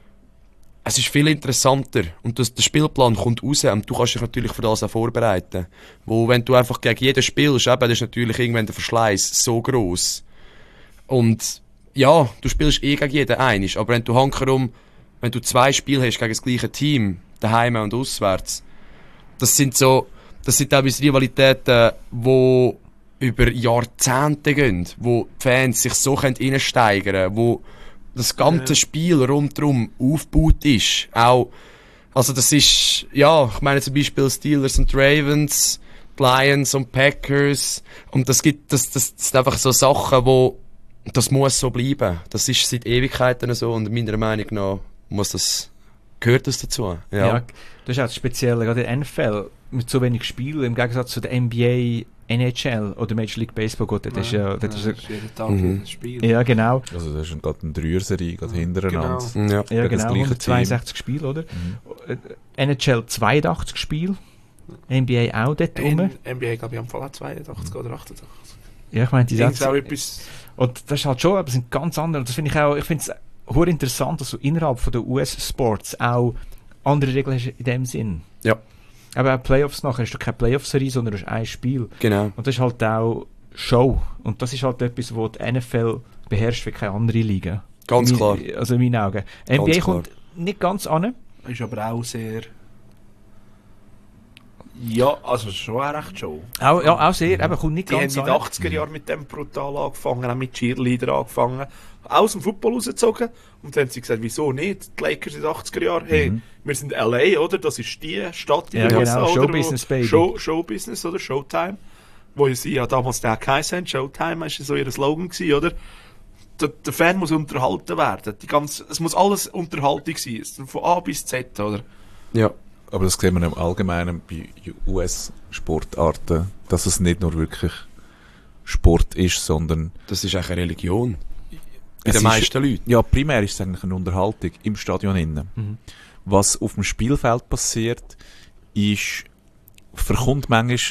es ist viel interessanter und der Spielplan kommt raus und du kannst dich natürlich für das auch vorbereiten. Wo, wenn du einfach gegen jeden spielst, eben, das ist natürlich irgendwann der Verschleiß so gross. Und ja, du spielst gegen jeden einig, aber wenn du hankerum wenn du 2 Spiele hast gegen das gleiche Team, daheim und auswärts, das sind teilweise Rivalitäten, die über Jahrzehnte gehen, wo die Fans sich so reinsteigern können, wo das ganze Spiel rundherum aufgebaut ist. Auch, also das ist, ja, ich meine zum Beispiel Steelers und Ravens, die Lions und Packers, und das sind einfach so Sachen, wo, das muss so bleiben. Das ist seit Ewigkeiten so, und meiner Meinung nach gehört das dazu. Ja. Das ist auch das Spezielle, gerade in der NFL, mit so wenig Spielen, im Gegensatz zu der NBA, NHL oder Major League Baseball, gut, das ist jeden Tag ein Spiel. Ja, genau. Also das ist gerade eine Dreier-Serie, gerade hintereinander. Ja. Ja, genau, das 162 Spiele, oder? NHL 82 Spiele, NBA auch dort rum. NBA, glaube ich, am Fall auch 82 oder 88. Ja, ich meine, die Auch etwas... Und das ist halt schon, aber sind ganz andere. Und das finde ich auch, ich finde es sehr interessant, dass du innerhalb von der US-Sports auch andere Regeln hast in dem Sinn. Ja. Aber auch Playoffs nachher hast du keine Playoff-Serie, sondern du hast ein Spiel. Genau. Und das ist halt auch Show. Und das ist halt etwas, wo die NFL beherrscht wie keine andere Liga. Ganz klar. Also in meinen Augen. NBA klar. kommt nicht ganz an. Ist aber auch sehr... Ja, also schon auch recht Show. Auch sehr, aber kommt nicht Die haben ganz in an. den 80er Jahren mit dem brutal angefangen, auch mit Cheerleader angefangen, aus dem Football rausgezogen, und dann haben sie gesagt, wieso nicht? Die Lakers in den 80er Jahren, hey, wir sind LA, oder? Das ist die Stadt in Ja, den genau, USA, Showbusiness, oder? Baby. Showbusiness, oder? Showtime. Wo sie ja damals auch geheißen haben, Showtime war so ihr Slogan gewesen, oder? Der Fan muss unterhalten werden. Es muss alles Unterhaltung sein. Von A bis Z, oder? Ja. Aber das sehen wir im Allgemeinen bei US-Sportarten, dass es nicht nur wirklich Sport ist, sondern... Das ist eigentlich eine Religion. Bei Es den ist- meisten Leuten. Ja, primär ist es eigentlich eine Unterhaltung im Stadion innen. Was auf dem Spielfeld passiert, ist, verkommt manchmal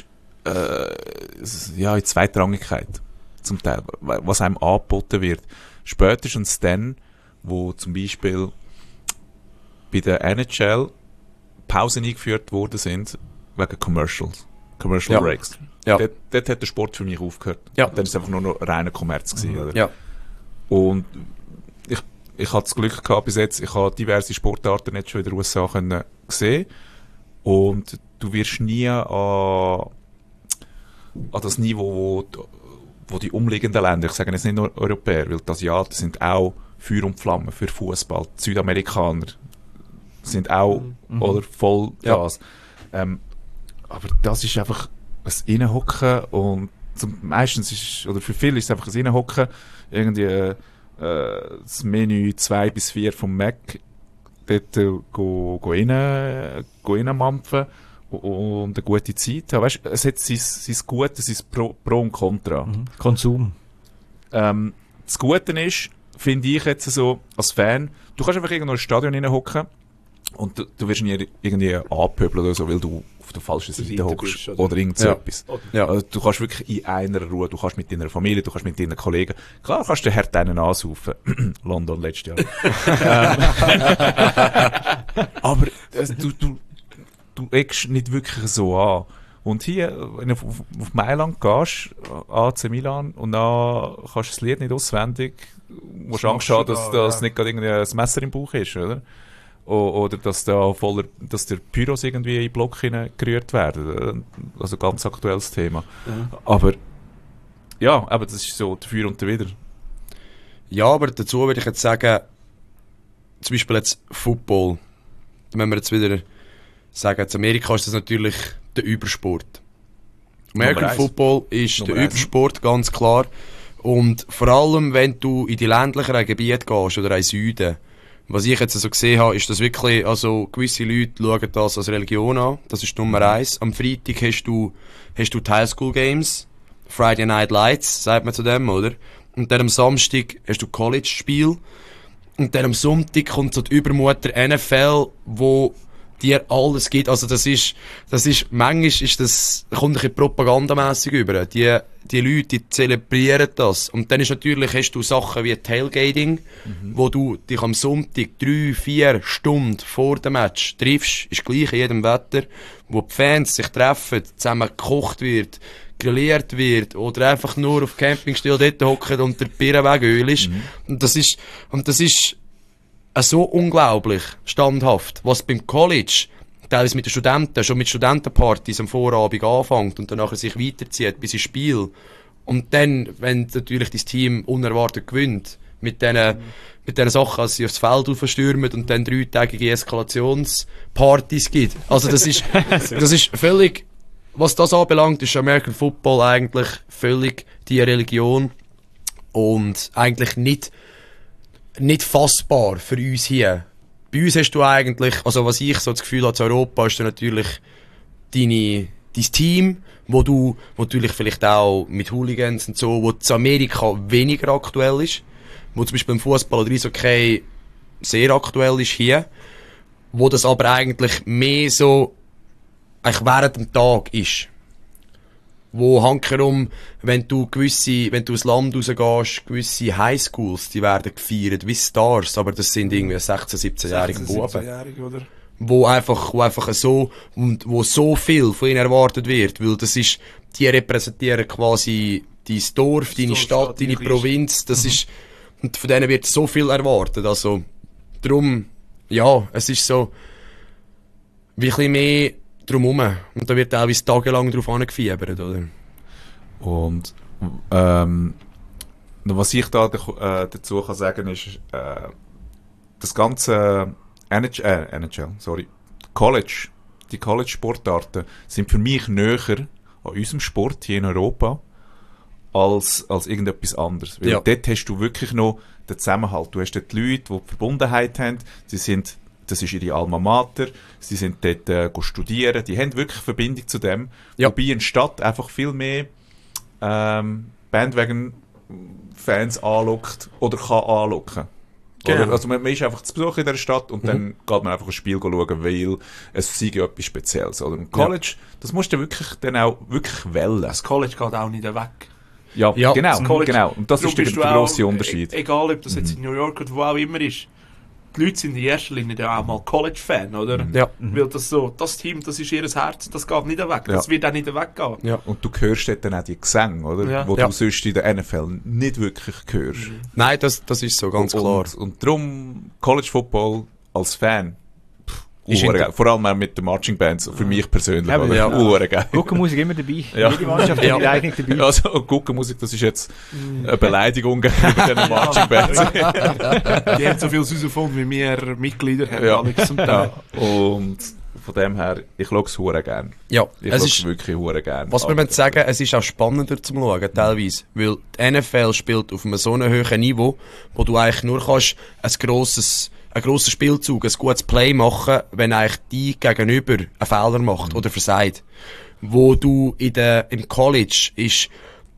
in Zweitrangigkeit. Zum Teil, was einem angeboten wird. Spätestens dann, wo zum Beispiel bei der NHL Pausen eingeführt worden sind, wegen Commercial Ja. Breaks. Ja. Dort hat der Sport für mich aufgehört. Ja. Dann ist es einfach nur noch reiner Kommerz gewesen, oder? Ja. Und ich hatte das Glück gehabt bis jetzt, ich habe diverse Sportarten jetzt schon in den USA können sehen. Und du wirst nie an das Niveau, wo die umliegenden Länder, ich sage jetzt nicht nur Europäer, weil die Asiaten sind auch Feuer und Flamme für Fußball. Die Südamerikaner sind auch oder voll Ja. das. Aber das ist einfach ein Innenhocken, und meistens ist, oder für viele ist es einfach ein Innenhocken, irgendwie das Menü 2 bis 4 vom Mac, dort go reinmampfen und eine gute Zeit haben. Weißt, es hat sein Gute, sein Pro und Contra. Konsum. Das Gute ist, finde ich jetzt so, als Fan, du kannst einfach irgendwo in ein Stadion reinhocken und du wirst nie irgendwie anpöbeln oder so, weil du auf der falschen Seite Seite hockst bist, oder irgend so Ja. etwas. Ja. Also, du kannst wirklich in einer Ruhe, du kannst mit deiner Familie, du kannst mit deinen Kollegen, klar kannst du den Herd einen ansaufen. London letztes Jahr. Aber du eckst nicht wirklich so an. Und hier, wenn du auf Mailand gehst, AC Milan, und dann kannst du das Lied nicht auswendig, musst Angst haben, dass das nicht gerade irgendwie ein Messer im Bauch ist, oder? Oder dass dass der Pyros irgendwie in den Block gerührt werden. Also ganz aktuelles Thema. Ja. Aber ja, aber das ist so dafür und dawider. Ja, aber dazu würde ich jetzt sagen, zum Beispiel jetzt Football. Da müssen wir jetzt wieder sagen, in Amerika ist das natürlich der Übersport. American Nummer eins. Football ist Nummer der eins. Übersport, ganz klar. Und vor allem, wenn du in die ländlicheren Gebiete gehst oder in den Süden, was ich jetzt so gesehen habe, ist das wirklich, also gewisse Leute schauen das als Religion an. Das ist Nummer 1. Am Freitag hast du die Highschool Games, Friday Night Lights, sagt man zu dem, oder? Und dann am Samstag hast du College-Spiel. Und dann am Sonntag kommt so die Übermut der NFL, wo dir alles gibt. Also das ist, manchmal ist das, kommt ein bisschen propagandamässig über. Die Leute, die zelebrieren das. Und dann ist natürlich, hast du Sachen wie Tailgating, wo du dich am Sonntag 3-4 Stunden vor dem Match triffst, ist gleich in jedem Wetter, wo die Fans sich treffen, zusammen gekocht wird, grilliert wird oder einfach nur auf Campingstil dort hocken und der Birne wegöl ist. Und das ist so unglaublich standhaft, was beim College teilweise mit den Studenten, schon mit Studentenpartys am Vorabend anfängt und dann nachher sich weiterzieht bis ins Spiel. Und dann, wenn natürlich dein Team unerwartet gewinnt, mit diesen Sachen, als sie aufs Feld aufstürmen und dann 3-tägige Eskalationspartys gibt. Also das ist völlig, was das anbelangt, ist American Football eigentlich völlig die Religion und eigentlich nicht fassbar für uns hier. Bei uns hast du eigentlich, also was ich so das Gefühl habe, zu Europa ist dann natürlich dein Team, wo du natürlich vielleicht auch mit Hooligans und so, wo zu Amerika weniger aktuell ist, wo zum Beispiel im Fußball oder Eishockey sehr aktuell ist hier, wo das aber eigentlich mehr so eigentlich während dem Tag ist. Wo hankerum, wenn du ins Land rausgehst, gewisse Highschools, die werden gefeiert wie Stars, aber das sind irgendwie 16-, 17-jährige Buben. Wo einfach so, und wo so viel von ihnen erwartet wird, weil das ist, die repräsentieren quasi dein Dorf, deine Stadt, deine Provinz, das ist, und von denen wird so viel erwartet, also, darum, ja, es ist so, wie ein bisschen mehr drumherum. Und da wird teilweise tagelang drauf angefiebert, oder? Und was ich da dazu kann sagen ist, das ganze College, die College-Sportarten sind für mich näher an unserem Sport hier in Europa als irgendetwas anderes. Weil dort hast du wirklich noch den Zusammenhalt. Du hast dort die Leute, die Verbundenheit haben, das ist ihre Alma Mater, sie sind dort studieren, die haben wirklich Verbindung zu dem. Ja. Wobei in der Stadt einfach viel mehr Bandwagon-Fans anlockt oder kann anlocken. Genau. Also man ist einfach zu Besuch in dieser Stadt und dann geht man einfach ein Spiel schauen, weil es sei etwas Spezielles. Oder im College, das musst du wirklich dann auch wirklich wählen. Das College geht auch nicht weg. Ja, genau. Und das ist der grosse Unterschied. Egal, ob das jetzt in New York oder wo auch immer ist. Die Leute sind in erster Linie ja auch mal College-Fan, oder? Ja. Weil das Team, das ist ihr Herz, das geht nicht weg. Das wird auch nicht weggehen. Ja. Und du hörst dort dann auch die Gesänge, oder? Ja. Wo du sonst in der NFL nicht wirklich hörst. Nein, das ist so, ganz klar. Und darum, College Football als Fan, vor allem auch mit den Marching Bands, für mich persönlich. Geil. Guckenmusik immer dabei. Ja. Jede Mannschaft hat ihre eigene dabei. Also, Guckenmusik, das ist jetzt eine Beleidigung gegenüber den Marching Bands. Die haben so viel herausgefunden, wie wir Mitglieder haben. Alex zum Teil. Und von dem her, ich schaue es hure gerne. Ja, ich schaue es wirklich hure gerne. Was wir sagen, es ist auch spannender zum Schauen, teilweise. Weil die NFL spielt auf einem so einem hohen Niveau, wo du eigentlich nur kannst einen grossen Spielzug, ein gutes Play machen, wenn eigentlich die Gegenüber einen Fehler macht oder versagt. Wo du im College ist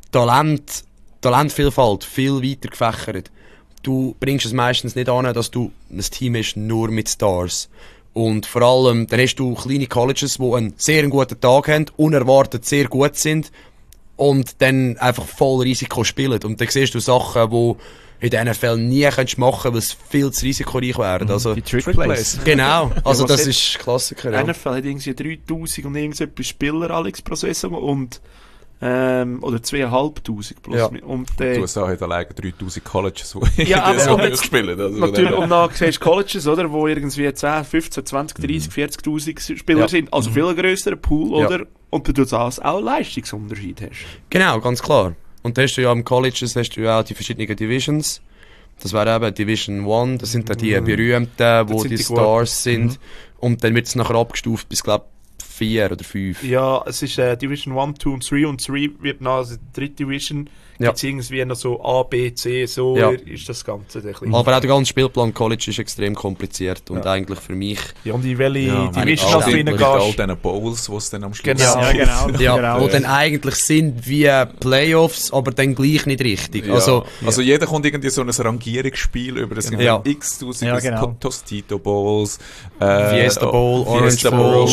Talentvielfalt viel weiter gefächert. Du bringst es meistens nicht an, dass du ein Team hast nur mit Stars. Und vor allem, dann hast du kleine Colleges, die einen sehr guten Tag haben, unerwartet sehr gut sind und dann einfach voll Risiko spielen. Und dann siehst du Sachen, die in der NFL nie könntest machen, weil es viel zu risikoreich wäre. Also, die Trick-Plays. Genau, also das ist Klassiker. Die NFL hat irgendwie 3000 und irgendetwas Spieler, Alex, pro Saison und oder 2500 plus. Ja. Und die USA hat alleine 3000 Colleges, die so spielen. Also natürlich, und dann siehst du Colleges, oder, wo irgendwie 10, 15, 20, 30, 40'000 Spieler sind, also viel grösserer Pool, oder? Und du tust auch Leistungsunterschied hast. Genau, ganz klar. Und da hast du ja am College hast du ja auch die verschiedenen Divisions. Das wäre eben Division 1, das sind dann die berühmten, wo die Stars sind. Und dann wird es nachher abgestuft bis, glaube ich, 4 oder 5. Ja, es ist Division 1, 2 und 3 und 3 wird nach der dritten Division beziehungsweise noch so A, B, C, so ist das Ganze. Aber auch der ganze Spielplan College ist extrem kompliziert und eigentlich für mich... Ja, und in welche Division du reingehst. Mit all diesen Bowls, die es dann am Schluss genau. Wo dann eigentlich sind wie Playoffs, aber dann gleich nicht richtig. Ja. Also jeder kommt irgendwie so ein Rangierungsspiel über, das sind x-tausend Tostito Bowls, Fiesta Bowl, Orange Bowl,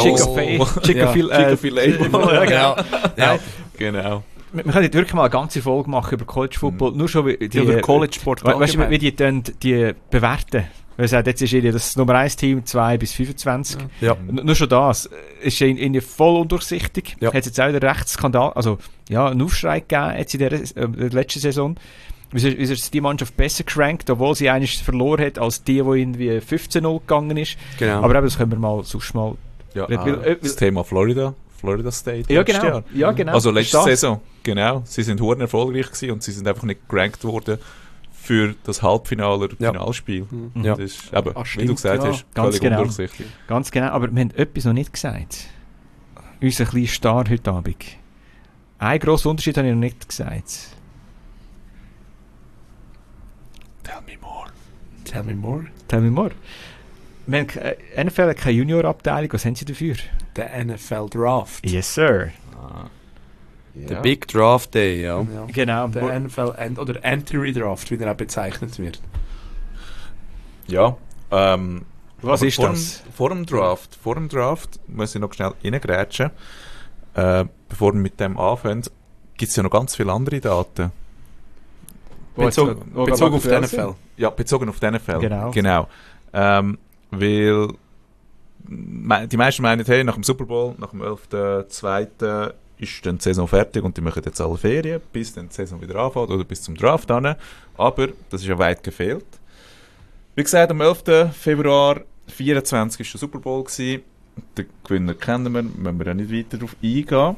Chick-fil-A. Genau. Wir können jetzt wirklich mal eine ganze Folge machen über College Football, nur schon über College Sport. Weißt du, wie die bewerten? Weil jetzt ist das Nummer 1 Team 2 bis 25. Ja. Nur schon das ist in voll undurchsichtig. Ja. Hat es jetzt auch einen Rechtsskandal, also einen Aufschrei gegeben jetzt in der letzten Saison. Wieso ist die Mannschaft besser gerankt, obwohl sie eigentlich verloren hat, als die irgendwie 15-0 gegangen ist? Genau. Aber eben, das können wir mal sonst mal... Ja, das Thema Florida State. Ja, letztes genau. Jahr. Ja, genau. Also letzte Das. Saison, genau. Sie sind hure erfolgreich gewesen und sie sind einfach nicht gerankt worden für das Halbfinale oder Finalspiel. Ja. Das ist eben, wie stimmt, du gesagt ja. hast, Ganz völlig genau. undurchsichtig. Ganz genau, aber wir haben etwas noch nicht gesagt. Unser kleiner Star heute Abend. Einen grossen Unterschied habe ich noch nicht gesagt. Tell me more. Tell me more. Tell me more. Wir haben NFL hat keine Junior-Abteilung. Was haben sie dafür? Der NFL Draft. Yes, sir. Der Big Draft Day, ja. Ja. Genau. Der NFL oder Entry Draft, wie er auch bezeichnet wird. Ja, Was aber ist das? Vor dem Draft muss ich noch schnell reingrätschen. Bevor wir mit dem anfangen, gibt es ja noch ganz viele andere Daten. Bezogen auf den NFL. Ja, bezogen auf den NFL. Genau. Weil die meisten meinen, hey, nach dem Super Bowl, nach dem 11.2. ist dann die Saison fertig und die machen jetzt alle Ferien, bis dann die Saison wieder anfängt oder bis zum Draft an. Aber das ist ja weit gefehlt. Wie gesagt, am 11. Februar 2024 war der Super Bowl gewesen. Den Gewinner kennen wir, müssen wir ja nicht weiter darauf eingehen.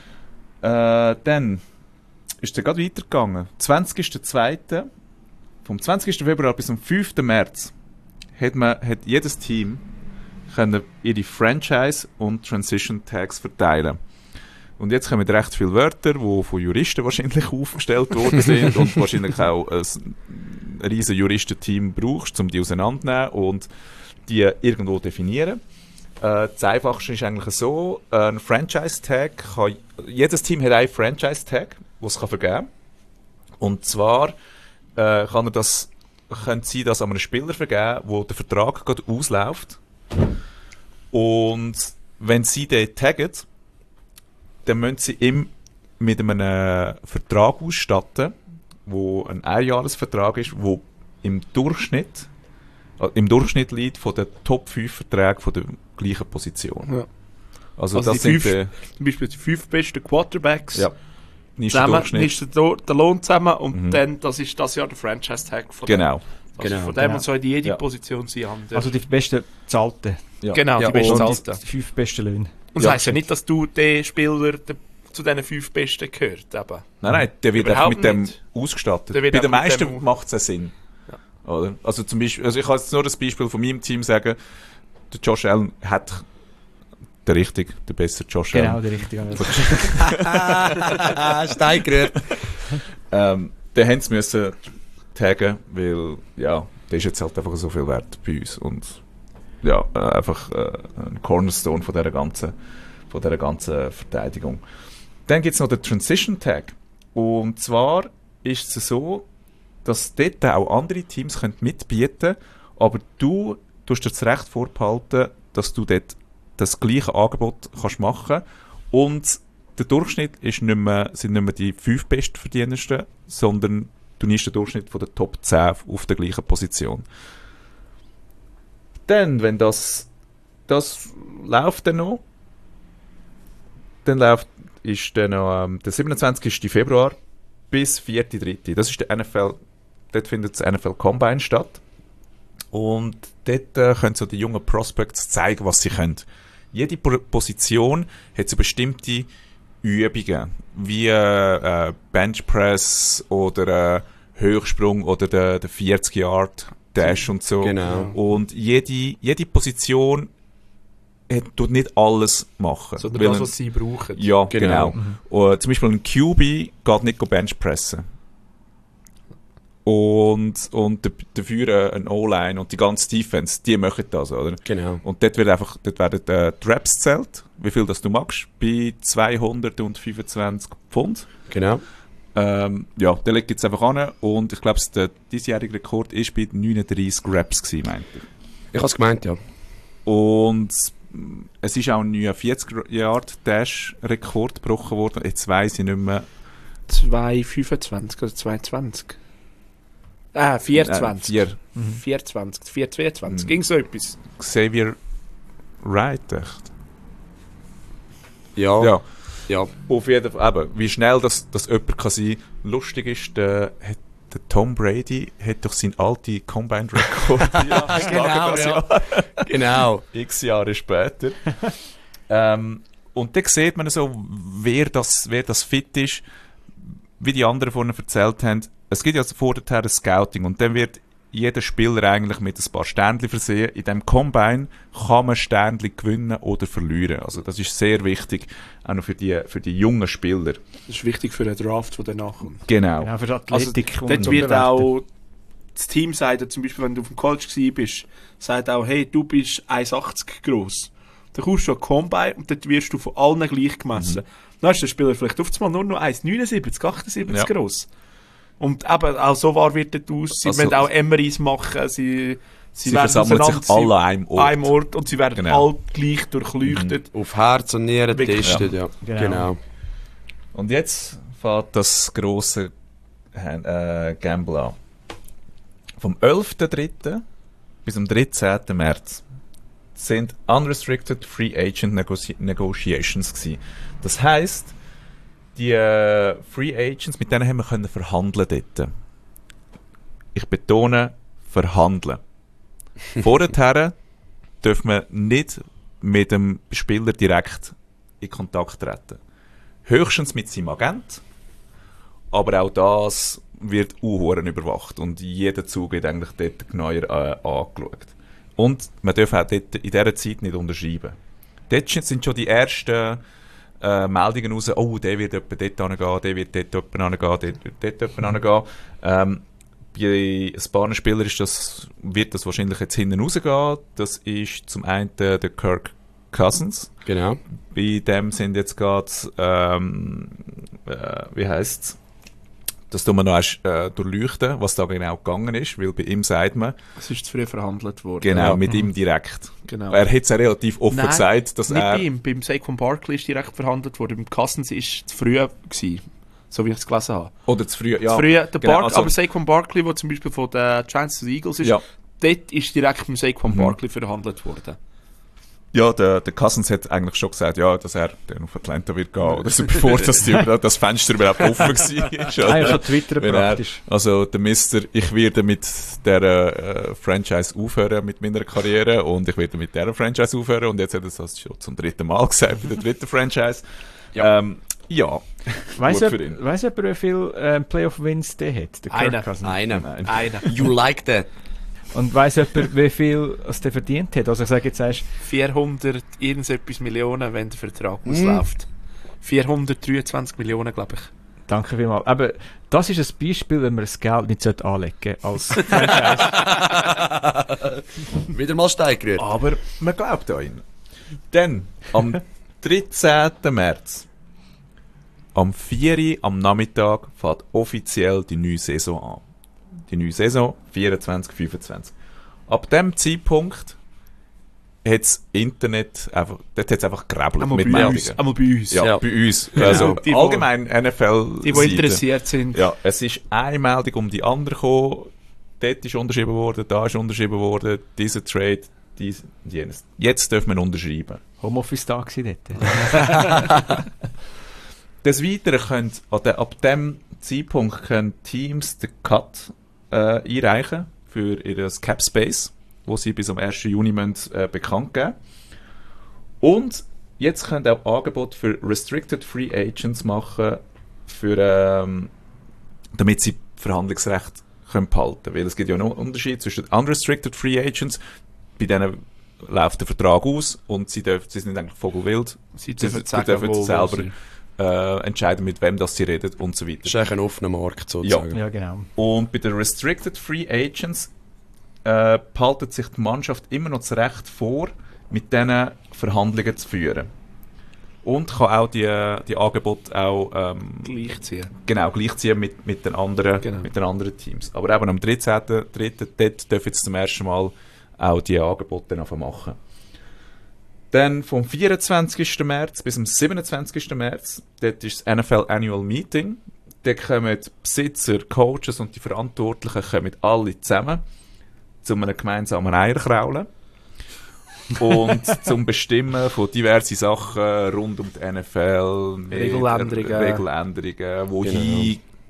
Dann ist er gerade weitergegangen. 20.2. Vom 20. Februar bis zum 5. März hat jedes Team können ihre Franchise- und Transition-Tags verteilen. Und jetzt kommen recht viele Wörter, die von Juristen wahrscheinlich aufgestellt worden sind und wahrscheinlich auch ein riesen Juristenteam brauchst, um die auseinanderzunehmen und die irgendwo definieren. Das Einfachste ist eigentlich so, ein Franchise-Tag jedes Team hat einen Franchise-Tag, den es vergeben kann. Und zwar könnte sein, dass an einen Spieler vergeben, wo der Vertrag gerade ausläuft. Und wenn sie den taggen, dann müssen sie ihm mit einem Vertrag ausstatten, wo ein Einjahresvertrag ist, wo im Durchschnitt liegt von den Top 5 Verträgen von der gleichen Position. Ja. Also Also das die sind zum Beispiel die 5 besten Quarterbacks. ja, Zusammen Durchschnitt. ist der Lohn zusammen und dann, das ist das Jahr der Franchise-Tag von Genau. dem. Also Genau. von dem Genau. und so in jede Ja. Position sie haben. Also die besten Zahlten. Ja. Genau, Ja, die besten und Zahlten. Die 5 besten Löhne. Und das heisst ja nicht, dass du den Spieler zu diesen 5 Besten gehört. Eben. Nein, der wird einfach Überhaupt mit dem nicht. ausgestattet. Der Bei wird den einfach mit meisten dem- macht es einen Sinn. Oder? Also zum Beispiel, ich kann jetzt nur das Beispiel von meinem Team sagen, der Josh Allen hat der bessere Josh Genau, Allen. der richtige. Steigerert. Den haben sie müssen taggen, weil ja, der ist jetzt halt einfach so viel wert bei uns und ja, einfach ein Cornerstone von dieser ganzen Verteidigung. Dann gibt es noch den Transition Tag. Und zwar ist es so, dass dort auch andere Teams können mitbieten können, aber du tust dir das Recht vorbehalten, dass du dort das gleiche Angebot kannst machen und der Durchschnitt sind nicht mehr die 5 Bestverdienersten, sondern du nimmst den Durchschnitt von der Top 10 auf der gleichen Position. Dann, wenn das läuft dann noch, ist dann noch der 27. Februar bis 4.3. Das ist der NFL, dort findet das NFL Combine statt. Und dort können so die jungen Prospects zeigen, was sie können. Jede Position hat so bestimmte Übungen, wie Benchpress oder Höchsprung oder der 40-Yard-Dash und so. Genau. Und jede Position tut nicht alles machen. Sondern Weil das, was sie brauchen. ja, Genau. genau. Und zum Beispiel ein QB geht nicht Benchpressen. Und dafür ein O-Line und die ganze Defense, die machen das, oder? Genau. Und dort werden die Reps zählt, wie viel das du magst, bei 225 Pfund. Genau. Ja, der liegt jetzt einfach an und ich glaube, der diesjährige Rekord ist bei 39 Reps gewesen, meinte ich. Ich habe es gemeint, ja. Und es ist auch ein neuer 40-Yard-Dash-Rekord gebrochen worden. Jetzt weiss ich nicht mehr. 2,25 oder 2,20. 4,20. 4. 4,20, 4,22. Ging so etwas. Xavier Wright, echt? Ja. Ja. Ja. Auf jeden Fall, eben, wie schnell das jemand kann sein. Lustig ist, der Tom Brady hat doch seinen alten Combine-Rekord Genau. x Jahre später. Und dann sieht man so, wer das fit ist, wie die anderen vorhin erzählt haben. Es gibt ja vorher ein Scouting und dann wird jeder Spieler eigentlich mit ein paar Sternchen versehen. In diesem Combine kann man Sternchen gewinnen oder verlieren. Also das ist sehr wichtig, auch noch für die jungen Spieler. Das ist wichtig für den Draft, der danach kommt. Genau. Ja, für die Athletik. Also, dort wird auch das Team sagen, zum Beispiel, wenn du auf dem College gewesen bist, sagt auch, hey, du bist 1,80 gross. Dann kommst du an Combine und dort wirst du von allen gleich gemessen. Dann ist der Spieler vielleicht auf einmal nur noch 1,79, 78 gross. Und eben, auch so wahr wird das aus. Sie werden auch MRIs machen, sie versammeln sich alle an einem Ort und sie werden alle gleich durchleuchtet. Auf Herz und Nieren getestet, ja. Genau. Und jetzt fährt das grosse Gamble an. Vom 11.3. bis am 13. März sind Unrestricted Free Agent Negotiations gewesen. Das heisst, die Free Agents, mit denen haben wir können verhandeln dort. Ich betone, verhandeln. Vorher dürfen wir nicht mit dem Spieler direkt in Kontakt treten. Höchstens mit seinem Agent, aber auch das wird überwacht und jeder Zug wird eigentlich dort genauer angeschaut. Und man darf auch dort in dieser Zeit nicht unterschreiben. Dort sind schon die ersten Meldungen raus, oh, der wird etwa dort hingehen, der wird dort etwa hingehen, der wird dort etwa hingehen. Bei ein paar Spielern wird das wahrscheinlich jetzt hinten rausgehen. Das ist zum einen der Kirk Cousins. Genau. Bei dem sind jetzt gerade, wie heisst es? Das tun wir noch erst durchleuchten, was da genau gegangen ist, weil bei ihm sagt man... Es ist zu früh verhandelt worden. Genau, mit ihm direkt. Genau. Er hat es ja relativ offen gesagt, dass nicht bei ihm. Beim Saquon Barkley ist direkt verhandelt worden. Beim Cousins war es zu früh gewesen, so wie ich es gelesen habe. Oder zu früh, ja. Zu früh, aber Saquon Barkley, der zum Beispiel von den Giants zu den Eagles ist, dort ist direkt beim Saquon Barkley verhandelt worden. Ja, der Cousins hat eigentlich schon gesagt, ja, dass er dann auf Atlanta wird gehen, oder so, bevor das Fenster überhaupt offen war. Ja, schon Twitter praktisch. Also der Mister, ich werde mit der Franchise aufhören mit meiner Karriere und ich werde mit dieser Franchise aufhören und jetzt hat er das schon zum 3. Mal gesagt, bei der 3. Franchise. Ja. Weiss jemand, wie viel Playoff-Wins der hat? Der Einer. You like that. Und weiss jemand, wie viel der verdient hat? Also ich sage jetzt erst 400 irgendetwas Millionen, wenn der Vertrag ausläuft. 423 Millionen, glaube ich. Danke vielmals. Aber das ist ein Beispiel, wenn man das Geld nicht anlegen als Franchise. Wieder mal steigert. Aber man glaubt an ihn. Dann, am 13. März, am 4 Uhr am Nachmittag, fängt offiziell die neue Saison an. Die neue Saison 24-25. Ab dem Zeitpunkt hat das Internet einfach, dort hat es einfach gerebelt mit Meldungen. Einmal bei uns. Ja, bei uns. Also die, allgemein NFL. Die interessiert sind. Ja, es ist eine Meldung um die andere gekommen. Dort ist unterschrieben worden, da ist unterschrieben worden, dieser Trade, dies und jenes. Jetzt dürfen wir unterschreiben. Homeoffice da gewesen dort. Des Weiteren können, ab dem Zeitpunkt können Teams den Cut einreichen für ihr Cap Space, wo sie bis am 1. Juni bekannt geben. Und jetzt können auch Angebote für Restricted Free Agents machen, damit sie Verhandlungsrecht können behalten. Weil es gibt ja noch einen Unterschied zwischen Unrestricted Free Agents, bei denen läuft der Vertrag aus und sie sind eigentlich vogelwild. Sie dürfen selber entscheiden, mit wem das sie reden und so weiter. Das ist eigentlich ein offener Markt sozusagen. Ja, genau. Und bei den Restricted Free Agents behaltet sich die Mannschaft immer noch das Recht vor, mit denen Verhandlungen zu führen. Und kann auch die Angebote auch gleichziehen. Genau, gleichziehen mit den anderen Teams. Aber eben am 13.3. dort dürfen jetzt zum ersten Mal auch die Angebote dann machen. Dann vom 24. März bis zum 27. März, dort ist das NFL Annual Meeting. Da kommen die Besitzer, Coaches und die Verantwortlichen kommen alle zusammen zu einem gemeinsamen Eierkraulen und zum Bestimmen von diversen Sachen rund um die NFL, Regeländerungen, wohin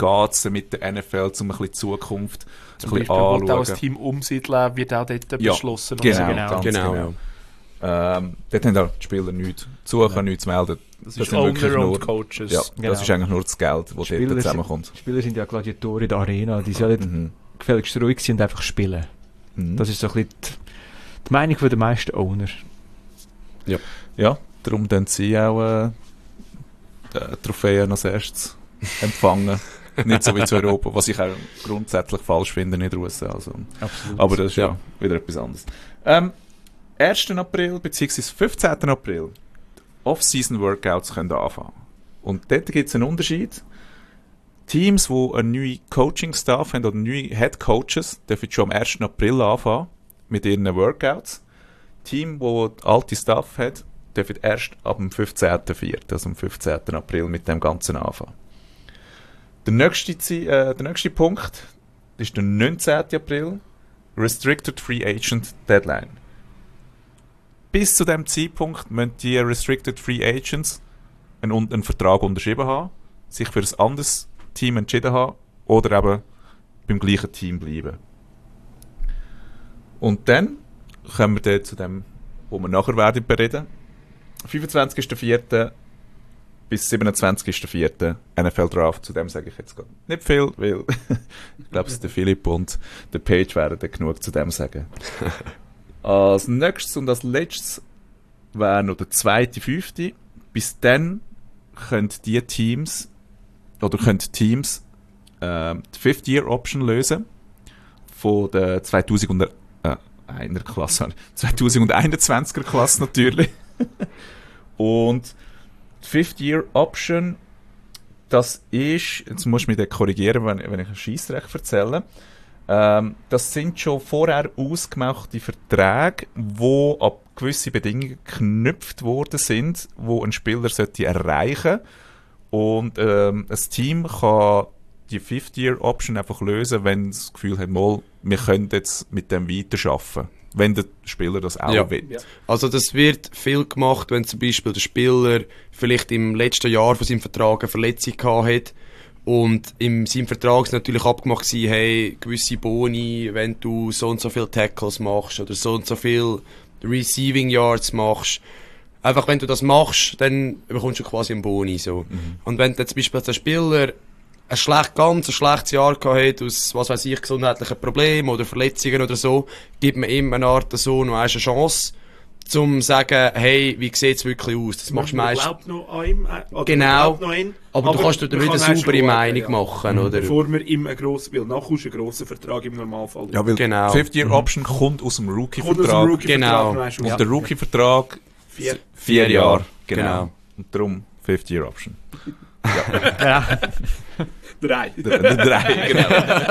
geht es mit der NFL, um ein bisschen Zukunft zum Beispiel anschauen. auch das Team umsiedeln, wird auch dort beschlossen. Genau. Genau. Dort haben auch die Spieler nichts zu suchen, nichts zu melden. Das ist sind wirklich Owner nur, und Coaches. ja, Genau. das ist eigentlich nur das Geld, das dort zusammenkommt. Die Spieler sind ja Gladiatoren in der Arena, die sollen gefälligst ruhig sein und einfach spielen. Das ist so ein bisschen die Meinung der meisten Owner. Ja, darum dann sie auch die Trophäen als erstes empfangen. Nicht so wie zu Europa, was ich auch grundsätzlich falsch finde in den USA. Also. Absolut. Aber das ist ja wieder etwas anderes. 1. April bzw. 15. April Off-Season-Workouts können anfangen. Und dort gibt es einen Unterschied. Teams, die einen neuen Coaching-Staff haben oder neue Head-Coaches, dürfen schon am 1. April anfangen mit ihren Workouts. Team, das alte Staff hat, dürfen erst ab dem 15.04., also am 15. April mit dem Ganzen anfangen. Der nächste Punkt ist der 19. April, Restricted Free Agent Deadline. Bis zu dem Zeitpunkt müssen die Restricted Free Agents einen Vertrag unterschrieben haben, sich für ein anderes Team entschieden haben oder eben beim gleichen Team bleiben. Und dann kommen wir dann zu dem, wo wir nachher werden bereden. 25.04. bis 27.04. NFL Draft. Zu dem sage ich jetzt gar nicht viel, weil ich glaube, der Philipp und der Page werden dann genug zu dem sagen. Als nächstes und als letztes wäre noch der 2.05. Bis dann können die Teams die Fifth Year Option lösen von der 2021er Klasse natürlich. Und die Fifth Year Option, das ist, jetzt musst du mich korrigieren, wenn ich einen Scheissdreck erzähle, das sind schon vorher ausgemachte Verträge, die ab gewisse Bedingungen geknüpft worden sind, die ein Spieler sollte erreichen. Und ein Team kann die Fifth Year Option einfach lösen, wenn es das Gefühl hat, wir können jetzt mit dem weiterarbeiten. Wenn der Spieler das auch will. Ja. Also das wird viel gemacht, wenn zum Beispiel der Spieler vielleicht im letzten Jahr von seinem Vertrag eine Verletzung gehabt hat und in seinem Vertrag ist natürlich abgemacht gewesen, hey, gewisse Boni, wenn du so und so viele Tackles machst oder so und so viele Receiving Yards machst. Einfach wenn du das machst, dann bekommst du quasi einen Boni. So. Und wenn dann zum Beispiel der Spieler ein schlechtes Jahr gehabt hat, aus, was weiß ich, gesundheitlichen Problemen oder Verletzungen oder so, gibt man ihm eine Art so noch eine Chance, zum zu sagen, hey, wie sieht es wirklich aus? Das machst du meist. Glaubt noch an ihm, genau, noch ihn, aber du kannst dir wieder eine saubere Meinung machen, oder? Bevor wir ihm einen grossen Vertrag im Normalfall. Ja, weil genau. Fifth Year Option kommt aus dem Rookie-Vertrag. Genau. Und der Rookie-Vertrag 4 Jahre. Genau. Und darum Fifth Year Option. Ja. 3. Der 3, genau.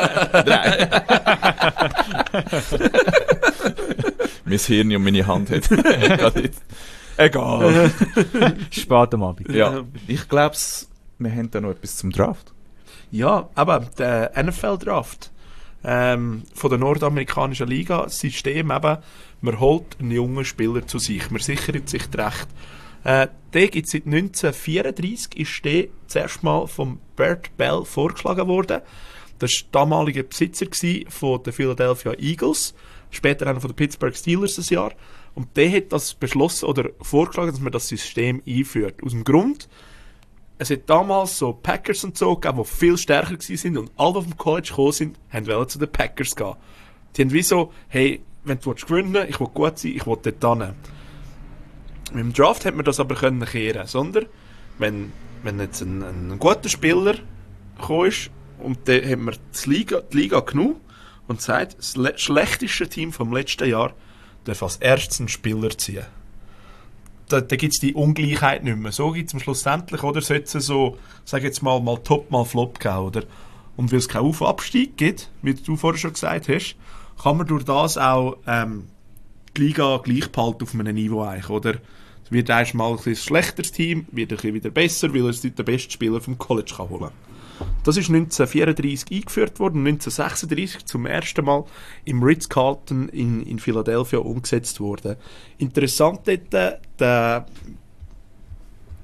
3. Mein Hirn und meine Hand hat. Egal. Spät am Abend. Ja. Ich glaube, wir haben da noch etwas zum Draft. Ja, aber der NFL-Draft von der nordamerikanischen Liga, das System eben, man holt einen jungen Spieler zu sich, man sichert sich das Recht. Der gibt seit 1934, ist der zuerst mal von Bert Bell vorgeschlagen worden. Das war der damalige Besitzer von den Philadelphia Eagles, später einer von den Pittsburgh Steelers das Jahr. Und der hat das beschlossen oder vorgeschlagen, dass man das System einführt. Aus dem Grund, es hat damals so Packers und so gegeben, die viel stärker waren und alle, die vom College gekommen sind, wollten zu den Packers gehen. Die haben wie so, hey, wenn du gewinnen willst, ich will gut sein, ich will dort hin. Mit dem Draft hat man das aber kehren können, sondern wenn jetzt ein guter Spieler gekommen ist und dann hat man die Liga genommen und sagt, das schlechteste Team vom letzten Jahr darf als erstes einen Spieler ziehen. Da gibt es die Ungleichheit nicht mehr. So gibt es schlussendlich, oder sollte es so, sag jetzt mal Top, mal Flop geben, oder? Und weil es keinen Auf- und Abstieg gibt, wie du vorher schon gesagt hast, kann man durch das auch die Liga gleich behalten auf einem Niveau eigentlich, oder? Es wird erstmal ein schlechteres Team, wird ein bisschen wieder besser, weil es den besten Spieler vom College kann holen. Das ist 1934 eingeführt worden, 1936 zum ersten Mal im Ritz-Carlton in Philadelphia umgesetzt worden. Interessant dort, der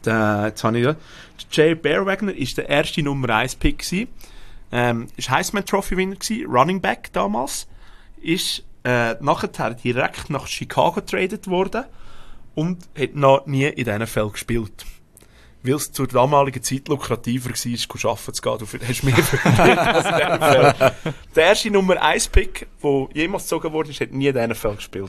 Jetzt habe ich Jay Bearwagner war der erste Nummer 1 Pick gewesen. Ist Heisman Trophy Winner gewesen, Running Back damals. Ist nachher direkt nach Chicago getradet worden und hat noch nie in diesen Fällen gespielt. Weil es zur damaligen Zeit lukrativer war, arbeiten zu gehen. Du hast mehr verdient als in diesen Fällen. Der erste Nummer 1 Pick, der jemals gezogen wurde, hat nie in diesen Fällen gespielt.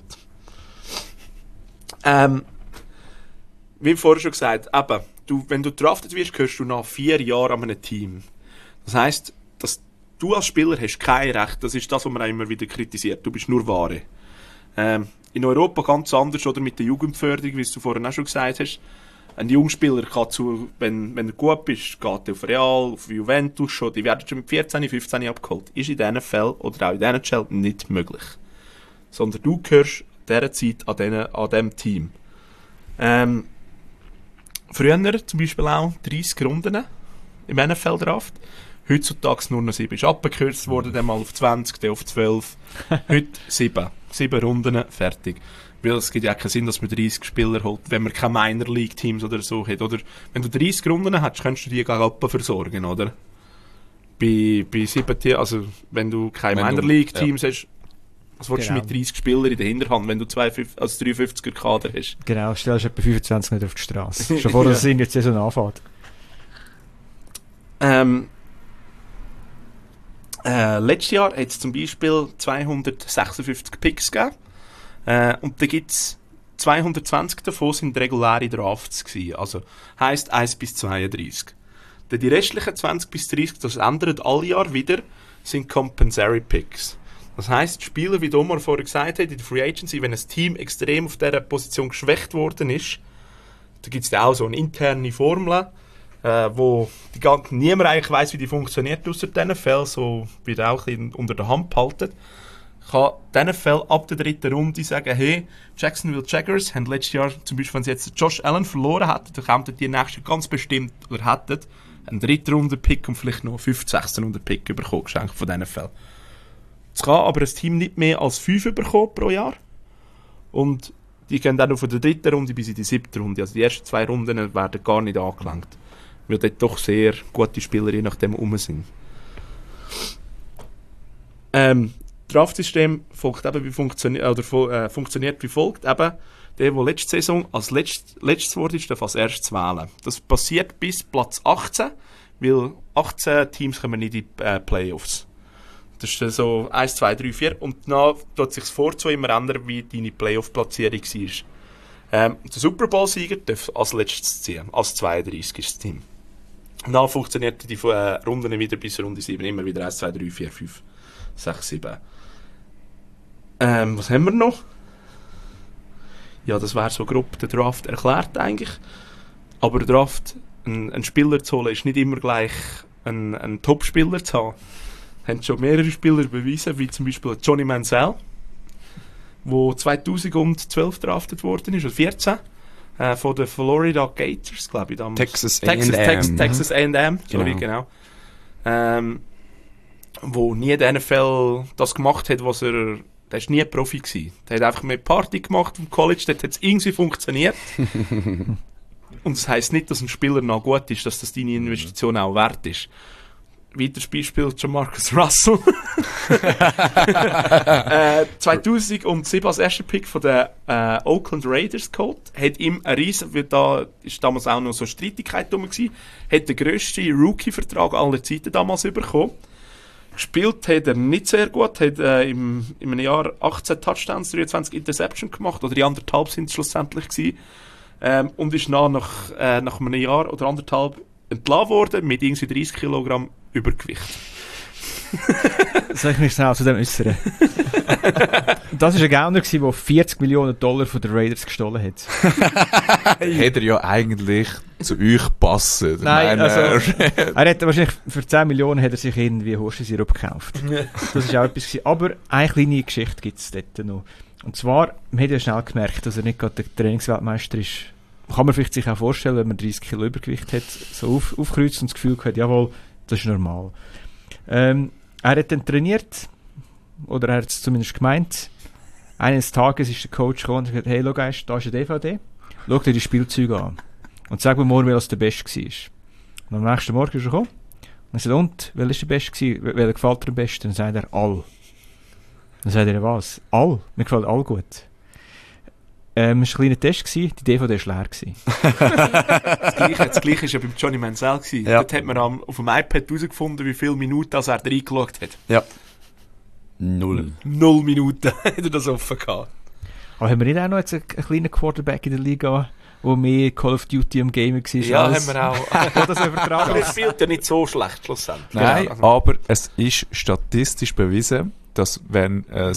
Wie vorher schon gesagt, eben, wenn du draftet wirst, gehörst du nach 4 Jahren an einem Team. Das heisst, dass du als Spieler hast kein Recht, das ist das, was man auch immer wieder kritisiert. Du bist nur Ware. In Europa ganz anders, oder mit der Jugendförderung, wie du vorhin auch schon gesagt hast. Ein Jungspieler kann wenn er gut ist, geht er auf Real, auf Juventus schon, die werden schon mit 14, 15 abgeholt. Ist in diesen Fällen oder auch in diesen Fällen nicht möglich. Sondern du gehörst dieser Zeit an diesem Team. Früher zum Beispiel auch 30 Runden im NFL-Draft. Heutzutage nur noch 7. Ist abgekürzt worden, dann mal auf 20, dann auf 12. Heute 7. 7 Runden, fertig. Weil es gibt ja keinen Sinn, dass man 30 Spieler holt, wenn man keine Minor League Teams oder so hat. Oder wenn du 30 Runden hast, kannst du die gegen Alpen versorgen, oder? Bei 7 Teams, also wenn du keine Minor League Teams hast, was willst du mit 30 Spielern in der Hinterhand, wenn du 53er Kader hast? Genau, stellst du etwa 25 Meter auf die Straße. Schon vor, dass es in der Saison anfängt. Letztes Jahr hat es zum Beispiel 256 Picks gegeben. Und da gibt es 220 davon sind reguläre Drafts gewesen. Also heisst 1 bis 32. Die restlichen 20 bis 30, das ändert alle Jahre wieder, sind Compensatory Picks. Das heisst, Spieler, wie Omar vorher gesagt hat, in der Free Agency, wenn ein Team extrem auf dieser Position geschwächt worden ist, da gibt es auch so eine interne Formel, wo niemand eigentlich weiss, wie die funktioniert, ausser diesen Fällen, so wird auch ein bisschen unter der Hand behalten, kann diesen Fällen ab der 3. Runde sagen, hey, Jacksonville Jaguars haben letztes Jahr, zum Beispiel, wenn sie jetzt Josh Allen verloren hätten, dann kämen die nächste ganz bestimmt, oder hätten einen 3. Runde-Pick und vielleicht noch einen 5. 16. Runde-Pick bekommen, geschenkt von diesen Fällen. Es kann aber ein Team nicht mehr als 5 bekommen pro Jahr. Und die gehen dann noch von der 3. Runde bis in die 7. Runde. Also die ersten 2 Runden werden gar nicht angelangt. Weil dort doch sehr gute Spieler je nachdem rum sind. Draftsystem folgt eben funktioniert wie folgt. Eben, der letzte Saison als letztes wurde, darf als erstes wählen. Das passiert bis Platz 18, weil 18 Teams kommen nicht in die Playoffs. Das ist so 1, 2, 3, 4 und dann tut sich das Vorzu immer ändern, wie deine Playoff-Platzierung war. Der Super Bowl-Sieger darf als letztes ziehen, als 32. ist das Team. Dann funktioniert die Runden wieder bis Runde 7, immer wieder 1, 2, 3, 4, 5, 6, 7. Was haben wir noch? Ja, das wäre so grob der Draft erklärt eigentlich. Aber der Draft, einen Spieler zu holen, ist nicht immer gleich einen Top-Spieler zu haben. Haben schon mehrere Spieler bewiesen, wie zum Beispiel Johnny Manziel, der 2012 draftet worden ist, oder 14, von den Florida Gators, glaube ich damals. Texas A&M. Texas A&M, sorry, genau. Wo nie in diesen Fällen das gemacht hat, was er... Der war nie Profi gewesen. Der hat einfach mehr Party gemacht im College, dort hat es irgendwie funktioniert. Und das heisst nicht, dass ein Spieler noch gut ist, dass das deine Investition auch wert ist. Weiteres Beispiel, Jamarcus Russell. 2007 als erster Pick von den Oakland Raiders geholt. Hat ihm ein riesen, weil da ist damals auch noch so Streitigkeit drum gewesen, hat den grössten Rookie-Vertrag aller Zeiten damals bekommen. Gespielt hat er nicht sehr gut, hat in einem Jahr 18 Touchdowns, 23 Interceptions gemacht, oder die 1,5 sind es schlussendlich gewesen. Und ist nach einem Jahr oder 1,5 entlassen worden mit irgendwie 30 Kilogramm Übergewicht. Soll ich mich schnell zu dem äußern? Das war ein Gauner, der $40 Millionen von den Raiders gestohlen hat. Hätte er ja eigentlich zu euch passen. Nein, also, er hat wahrscheinlich für 10 Millionen hat er sich irgendwie Horstensirup gekauft. Das war auch etwas gewesen. Aber eine kleine Geschichte gibt es dort noch. Und zwar, man hat ja schnell gemerkt, dass er nicht gerade der Trainingsweltmeister ist. Kann man vielleicht sich auch vorstellen, wenn man 30 Kilo Übergewicht hat, so aufkreuzt und das Gefühl hat, jawohl, das ist normal. Er hat dann trainiert, oder er hat es zumindest gemeint. Eines Tages ist der Coach gekommen und hat gesagt, hey, schau, da ist eine DVD, schau dir die Spielzeuge an. Und sag mir morgen, wer der Beste war. Und am nächsten Morgen ist er gekommen. Und ich sagte, und, wer war der Beste gewesen? Wer gefällt dir am besten? Dann sagt er, all. Dann sagt er, was? All? Mir gefällt all gut. Es war ein kleiner Test, die DVD war leer. Das Gleiche war ja beim Johnny Mansell. Ja. Dort hat man auf dem iPad herausgefunden, wie viele Minuten er da reingeschaut hat. Ja. 0 Minuten hat er das offen gehabt. Aber haben wir nicht auch noch jetzt einen kleinen Quarterback in der Liga, der mehr Call of Duty am Gamer war? Ja, haben wir auch. Das übertragen. Aber er spielt ja nicht so schlecht, schlussendlich. Nein, Also, aber es ist statistisch bewiesen, dass wenn ein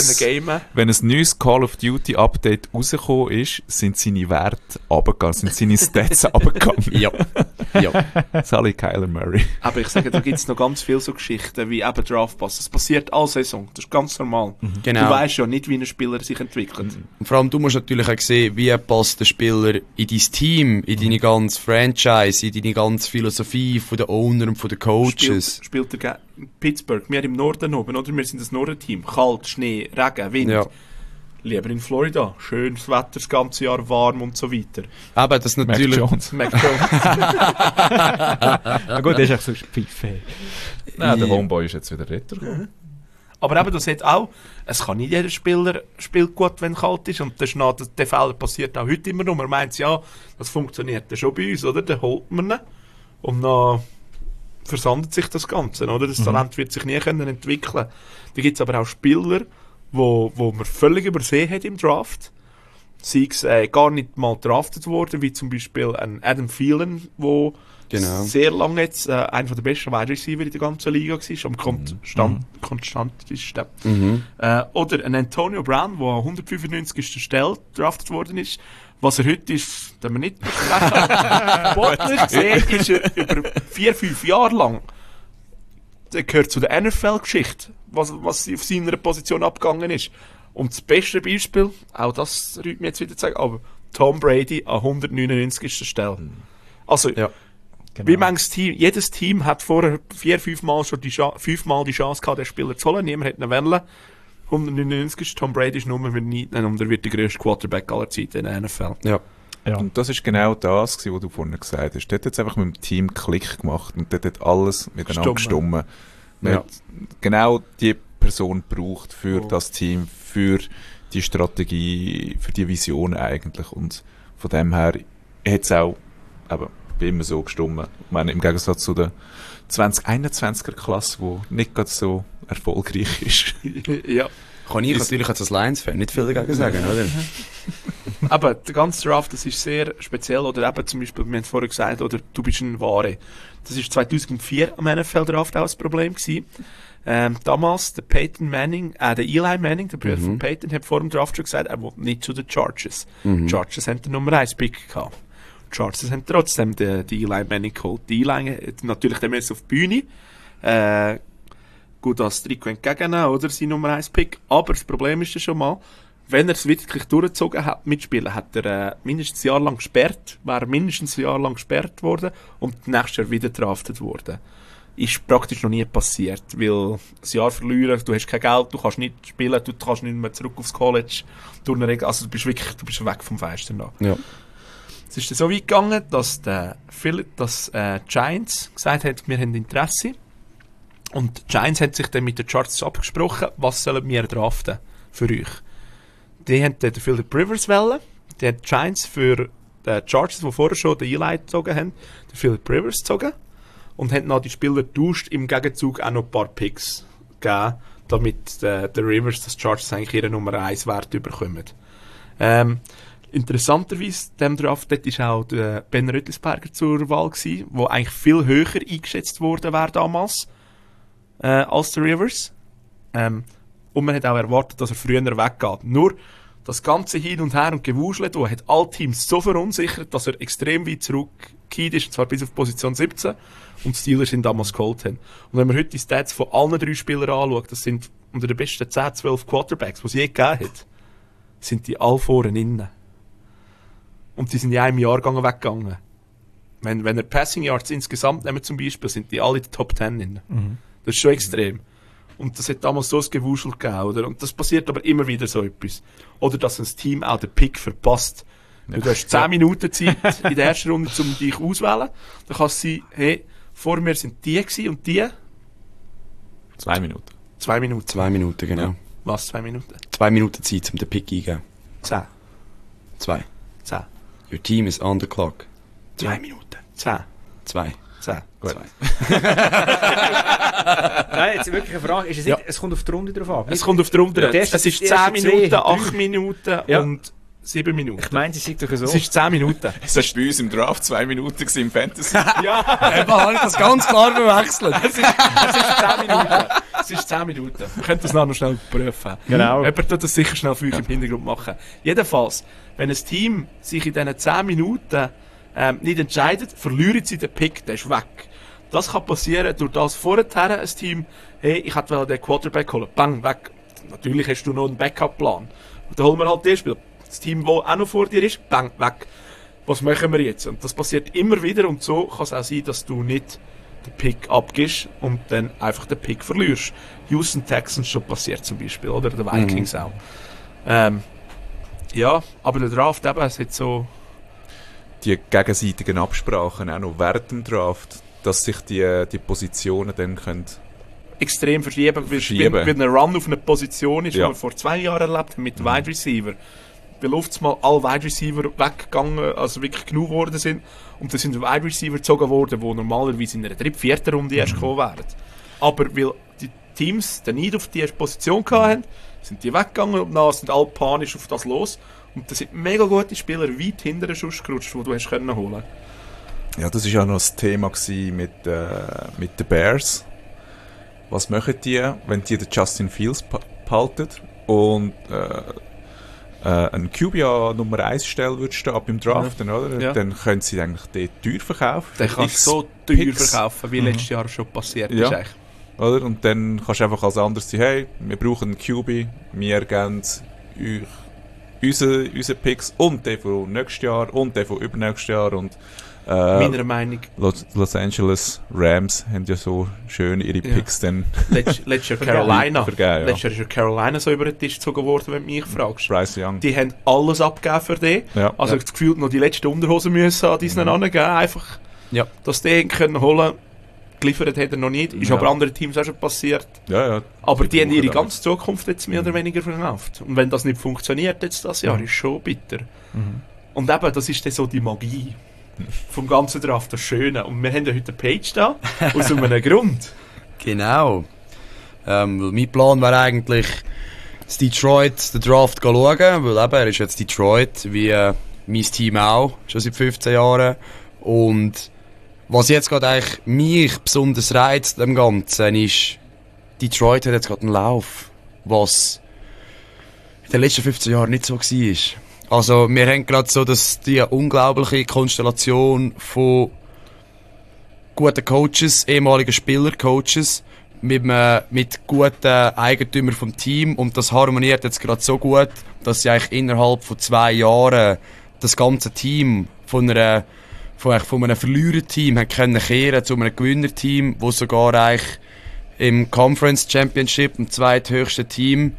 neues Call of Duty Update rausgekommen ist, sind seine Werte runtergegangen, sind seine Stats runtergegangen. Ja. Sally Kyler Murray. aber ich sage, da gibt es noch ganz viele so Geschichten wie eben Draftpass. Das passiert alle Saison, das ist ganz normal. Genau. Du weißt ja nicht, wie ein Spieler sich entwickelt. Und vor allem, du musst natürlich auch sehen, wie passt der Spieler in dein Team, in deine ganze Franchise, in deine ganze Philosophie von den Owner und von den Coaches. Spielt er Pittsburgh, wir im Norden oben, oder? Wir sind das Nordenteam. Kalt, Schnee, Regen, Wind. Ja. Lieber in Florida. Schönes Wetter, das ganze Jahr warm und so weiter. Aber das natürlich... Mac Jones. Mac Jones. Na gut, das ist echt so Pfeife. Nein, der Homeboy ist jetzt wieder retour. Aber eben, das hat auch, es kann nicht jeder Spieler spielt gut, wenn es kalt ist. Und das ist noch, der Fehler passiert auch heute immer noch. Man meint, ja, das funktioniert ja schon bei uns, oder? Dann holt man ihn. Und dann versandet sich das Ganze, oder? Das Talent wird sich nie können entwickeln. Da gibt es aber auch Spieler, wo man völlig übersehen hat im Draft. Sei es gar nicht mal draftet worden, wie zum Beispiel ein Adam Thielen, wo sehr lange jetzt einer der besten Wide Receiver in der ganzen Liga war, am konstantesten. Oder ein Antonio Brown, der an 195. Stelle draftet worden ist. Was er heute ist, den wir nicht besprechen. Sportlich gesehen ist er über 4-5 Jahre lang, der gehört zu der NFL-Geschichte, was auf seiner Position abgegangen ist. Und das beste Beispiel, auch das rührt mir jetzt wieder zu sagen, aber Tom Brady an 199. Stelle. Also, Genau. wie manches Team, jedes Team hat vorher 4-5 Mal schon fünfmal die Chance gehabt, den Spieler zu holen. Niemand hat ihn wollen. 199. Tom Brady ist Nummer nicht, und er wird der grösste Quarterback aller Zeiten in der NFL. Ja. Und das ist genau das, was du vorhin gesagt hast. Dort hat es einfach mit dem Team Klick gemacht und dort hat alles miteinander gestimmt. Man hat genau die Person braucht für das Team, für die Strategie, für die Vision eigentlich. Und von dem her hat es auch wie immer so gestimmt. Ich meine, im Gegensatz zu der 2021er-Klasse, die nicht gerade so erfolgreich ist. Ja. Kann ich natürlich als Lions-Fan nicht viel dagegen sagen, oder? Aber der ganze Draft, das ist sehr speziell. Oder eben zum Beispiel, wir haben es vorher gesagt, oder du bist ein Ware. Das ist 2004 am NFL-Draft auch das Problem gewesen. Damals der Peyton Manning, der Eli Manning, der Bruder von Peyton, hat vor dem Draft schon gesagt, er will nicht zu den Chargers. Die Chargers haben den Nummer 1 Pick gehabt. Die Chargers haben trotzdem den Eli Manning geholt. Die Eli hat natürlich dann auf die Bühne. Gut als Trikot entgegennehmen, oder? Sein Nummer 1 Pick. Aber das Problem ist ja schon mal, wenn er es wirklich durchgezogen hat, mitspielen, hat er mindestens ein Jahr lang gesperrt, wäre mindestens ein Jahr lang gesperrt worden und nächstes Jahr wieder draftet worden. Ist praktisch noch nie passiert, weil ein Jahr verlieren, du hast kein Geld, du kannst nicht spielen, du kannst nicht mehr zurück aufs College, also du bist weg vom Fenster noch. Ja. Es ist dann so weit gegangen, dass Giants gesagt hat, wir haben Interesse. Und die Giants haben sich dann mit den Chargers abgesprochen, was sollen wir draften für euch. Die haben den Philip Rivers wollen, die haben die Giants für die Chargers, die vorher schon den Eli gezogen haben, den Philip Rivers gezogen und haben dann die Spieler getauscht, im Gegenzug auch noch ein paar Picks gegeben, damit der Rivers, das Chargers eigentlich ihre Nummer 1 Wert überkommen. Interessanterweise, dem Draft, dort ist auch der Ben Roethlisberger zur Wahl gewesen, der eigentlich viel höher eingeschätzt worden wäre damals, als der Rivers. Und man hat auch erwartet, dass er früher weggeht. Nur, das ganze Hin und Her und Gewuschelt, hat alle Teams so verunsichert, dass er extrem weit zurückgekehrt ist, und zwar bis auf Position 17, und die Steelers ihn damals geholt haben. Und wenn man heute die Stats von allen 3 Spielern anschaut, das sind unter den besten 10, 12 Quarterbacks, die es je gegeben hat, sind die alle vorne innen. Und die sind in einem Jahrgang weggegangen. Wenn er Passing Yards insgesamt nehmen zum Beispiel, sind die alle in den Top 10 innen. Das ist schon extrem. Und das hat damals so ein Gewuschel gegeben, oder? Und das passiert aber immer wieder so etwas. Oder dass ein Team auch den Pick verpasst. Du hast 10 Minuten Zeit in der ersten Runde, um dich auszuwählen. Dann kannst du sagen, hey, vor mir sind die gewesen und die. 2 Minuten. 2 Minuten. 2 Minuten, genau. Ja. Was, 2 Minuten? 2 Minuten Zeit, um den Pick eingeben. 10. 2. 10. Your team is on the clock. 2 Minuten. 10. 2. 10. Gut. Nein, jetzt wirklich eine Frage. Ist es, nicht, es kommt auf die Runde drauf an. Es kommt auf die Runde. Ja, Es ist 10 ersten Minuten, 2, 8 Minuten Ja. und 7 Minuten. Ich meine, sie sind doch so. Es ist 10 Minuten. Es war bei uns im Draft 2 Minuten im Fantasy. Ja, Eben habe ich das ganz klar verwechselt. es ist 10 Minuten. Es ist 10 Minuten. Wir können das noch schnell prüfen. Genau. Jemand tut das sicher schnell für euch im Hintergrund machen. Jedenfalls, wenn ein Team sich in diesen 10 Minuten nicht entscheidet, verlieren sie den Pick, der ist weg. Das kann passieren durch das vorher ein Team, hey, ich hätte den Quarterback holen, bang, weg. Natürlich hast du noch einen Backup-Plan. Und dann holen wir halt den Spieler. Das Team, das auch noch vor dir ist, bang, weg. Was machen wir jetzt? Und das passiert immer wieder und so kann es auch sein, dass du nicht den Pick abgibst und dann einfach den Pick verlierst. Houston Texans schon passiert zum Beispiel, oder der Vikings auch. Ja, aber der Draft eben, es hat so... Die gegenseitigen Absprachen auch noch während dem Draft, dass sich die Positionen dann können. extrem verschieben, weil ein Run auf eine Position ist, die wir vor 2 Jahren erlebt haben mit Wide Receiver. Weil oftmals alle Wide Receiver weggegangen, also wirklich genug geworden sind. Und dann sind Wide Receiver gezogen worden, die normalerweise in einer 3., 4. Runde erst gekommen wären. Aber weil die Teams den Need auf diese Position hatten, sind die weggegangen und dann sind alle panisch auf das los. Und da sind mega gute Spieler weit hinter den Schuss gerutscht, die du hast können holen. Ja, das war ja noch das Thema mit den Bears. Was machen die, wenn die den Justin Fields behalten und einen QB an Nummer 1 Stelle würdest du ab im Draft, oder? Ja. Dann können sie eigentlich den teuer verkaufen. Den kannst du so teuer verkaufen, wie letztes Jahr schon passiert ist. Eigentlich. Oder? Und dann kannst du einfach als anderes sagen, hey, wir brauchen einen QB, wir geben euch unsere Picks und den von nächstes Jahr und den von übernächstes Jahr. Und meiner Meinung. Los Angeles Rams haben ja so schön ihre Picks dann Letztes Jahr Carolina. vergeben, Letztes Jahr ist Carolina so über den Tisch gezogen worden, wenn du mich fragst. Bryce Young. Die haben alles abgegeben für den. Ja. Also das Gefühl, noch die letzte Unterhose müssen an diesen angeben, einfach, dass die ihn können holen. Geliefert hat er noch nicht. Ist aber anderen Teams auch schon passiert. Ja. Aber die haben ihre ganze Zukunft jetzt mehr oder weniger verkauft. Und wenn das nicht funktioniert jetzt das Jahr, ist schon bitter. Und eben, das ist dann so die Magie vom ganzen Draft, das Schöne. Und wir haben ja heute eine Page da, aus einem Grund. Genau. Weil mein Plan wäre eigentlich, das Detroit den Draft zu schauen, weil eben, er ist jetzt Detroit, wie mein Team auch, schon seit 15 Jahren. Und was jetzt gerade eigentlich mich besonders reizt am Ganzen ist, Detroit hat jetzt gerade einen Lauf, was in den letzten 15 Jahren nicht so war. Also wir haben gerade so die unglaubliche Konstellation von guten Coaches, ehemaligen Spielercoaches, mit guten Eigentümern vom Team, und das harmoniert jetzt gerade so gut, dass sie eigentlich innerhalb von 2 Jahren das ganze Team von einem Verliererteam können kehren zu einem Gewinnerteam, wo sogar eigentlich im Conference Championship, im zweithöchsten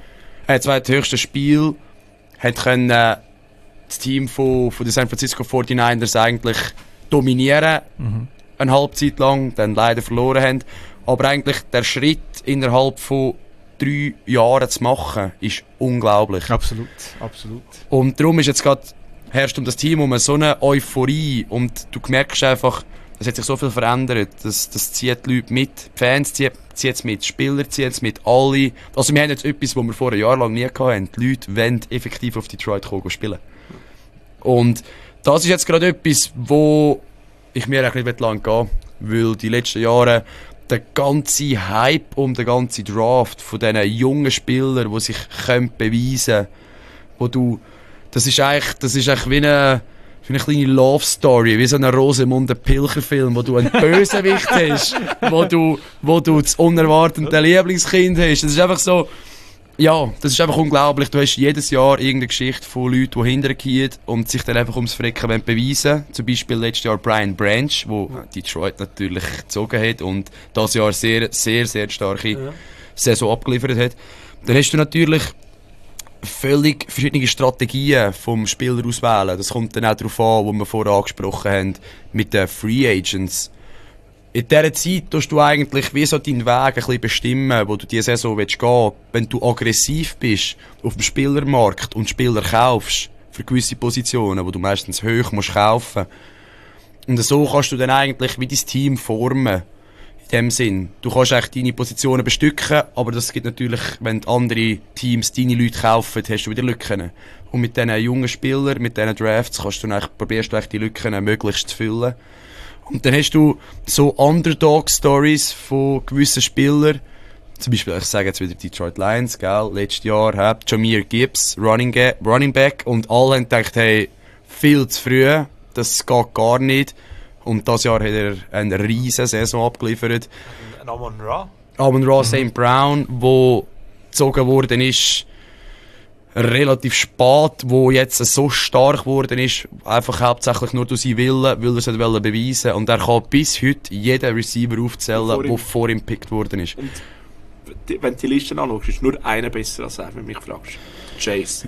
Spiel, hat können das Team von den San Francisco 49ers eigentlich dominieren, eine Halbzeit lang, dann leider verloren haben. Aber eigentlich der Schritt innerhalb von 3 Jahren zu machen, ist unglaublich. Absolut. Und darum ist jetzt gerade herrscht um das Team um so eine Euphorie, und du merkst einfach, es hat sich so viel verändert, das zieht die Leute mit, die Fans ziehen es mit, die Spieler ziehen es mit, alle. Also wir haben jetzt etwas, was wir vor einem Jahr lang nie hatten. Die Leute wollen effektiv auf Detroit kommen spielen. Und das ist jetzt gerade etwas, wo ich mir eigentlich nicht lang gehen will, weil die letzten Jahre der ganze Hype um den ganzen Draft von diesen jungen Spielern, die sich beweisen können, das ist eigentlich wie eine kleine Love Story, wie so ein Rosamunde Pilcher-Film, wo du einen Bösewicht hast, wo du das unerwartete Lieblingskind hast. Das ist einfach so, ja, das ist einfach unglaublich. Du hast jedes Jahr irgendeine Geschichte von Leuten, die hintergehen und sich dann einfach ums Frecken beweisen wollen. Zum Beispiel letztes Jahr Brian Branch, wo Detroit natürlich gezogen hat und das Jahr sehr, sehr, sehr starke Saison abgeliefert hat. Dann hast du natürlich völlig verschiedene Strategien vom Spieler auswählen. Das kommt dann auch darauf an, was wir vorher angesprochen haben, mit den Free Agents. In dieser Zeit tust du eigentlich wie so deinen Weg ein bisschen bestimmen, wo du diese Saison gehen willst. Wenn du aggressiv bist auf dem Spielermarkt und Spieler kaufst für gewisse Positionen, wo du meistens hoch musst kaufen. Und so kannst du dann eigentlich wie dein Team formen. In dem Sinn. Du kannst eigentlich deine Positionen bestücken, aber das gibt natürlich, wenn andere Teams deine Leute kaufen, hast du wieder Lücken. Und mit diesen jungen Spielern, mit diesen Drafts, probierst du eigentlich die Lücken möglichst zu füllen. Und dann hast du so Underdog-Stories von gewissen Spielern. Zum Beispiel, ich sage jetzt wieder Detroit Lions, gell? Letztes Jahr Jahmyr Gibbs, Running Back, und alle haben gedacht, hey, viel zu früh, das geht gar nicht. Und dieses Jahr hat er eine riesen Saison abgeliefert. Amon-Ra St. Brown, der gezogen worden ist, relativ spät, wo jetzt so stark geworden ist, einfach hauptsächlich nur durch seinen Willen, weil er es beweisen wollte. Und er kann bis heute jeden Receiver aufzählen, der vor ihm gepickt worden ist. Und wenn du die Liste anschaust, ist nur einer besser als er, wenn du mich fragst. Chase.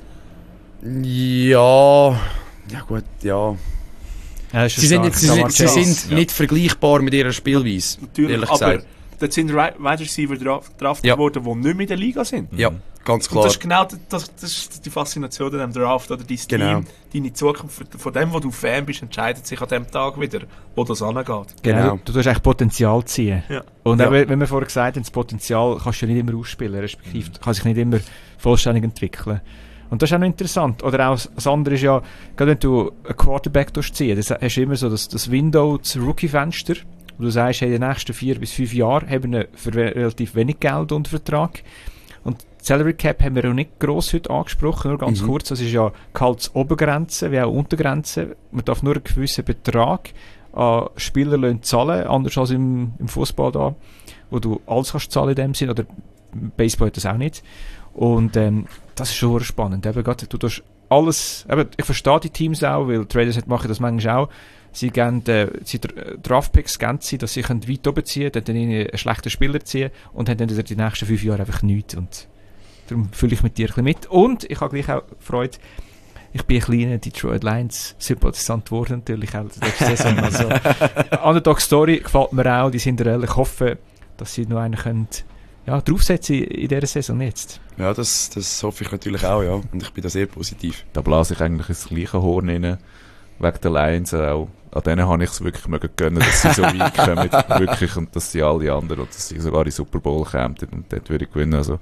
Ja gut, ja. Ja, sie sind nicht vergleichbar mit ihrer Spielweise. Natürlich, aber dort sind Wide Receiver draftet worden, die nicht mehr in der Liga sind. Ja, ganz klar. Und das ist genau das ist die Faszination an dem Draft, oder dein Team, deine Zukunft, von dem, wo du Fan bist, entscheidet sich an dem Tag wieder, wo das angeht. Genau, du tust eigentlich Potenzial ziehen. Ja. Und auch, wenn wir vorher gesagt haben, das Potenzial kannst du nicht immer ausspielen, respektive kann sich nicht immer vollständig entwickeln. Und das ist auch noch interessant. Oder auch das andere ist ja, gerade wenn du einen Quarterback ziehst, das hast du immer so das Window, das Rookie-Fenster, wo du sagst, hey, in den nächsten 4 bis 5 Jahren haben wir für relativ wenig Geld unter Vertrag. Und die Salary Cap haben wir auch nicht gross heute angesprochen, nur ganz kurz. Das ist ja Gehaltsobergrenze, wie auch Untergrenze. Man darf nur einen gewissen Betrag an Spielerlöhne zahlen, anders als im Fußball da, wo du alles kannst zahlen in dem Sinn, oder Baseball hat das auch nicht. Und das ist schon spannend. Eben, grad, du tust alles, eben, ich verstehe die Teams auch, weil Traders machen das manchmal auch. Sie geben Draftpicks, dass sie weit oben ziehen können, dann einen schlechten Spieler ziehen und haben dann die nächsten 5 Jahre einfach nichts. Und darum fühle ich mit dir ein bisschen mit. Und ich habe gleich auch Freude, ich bin ein kleiner Detroit Lions Sympathisant geworden, natürlich auch letzte Saison. Also, Underdog Story gefällt mir auch, die Cinderella. Ich hoffe, dass sie noch einen können draufsetzen in dieser Saison jetzt. Ja, das hoffe ich natürlich auch, ja. Und ich bin da sehr positiv. Da blase ich eigentlich ins gleiche Horn rein, wegen der Lions auch. An denen habe ich es wirklich gönnen, dass sie so weit kommen, wirklich, und dass sie alle anderen, und dass sie sogar in Super Bowl kommen und dort würde ich gewinnen. Also,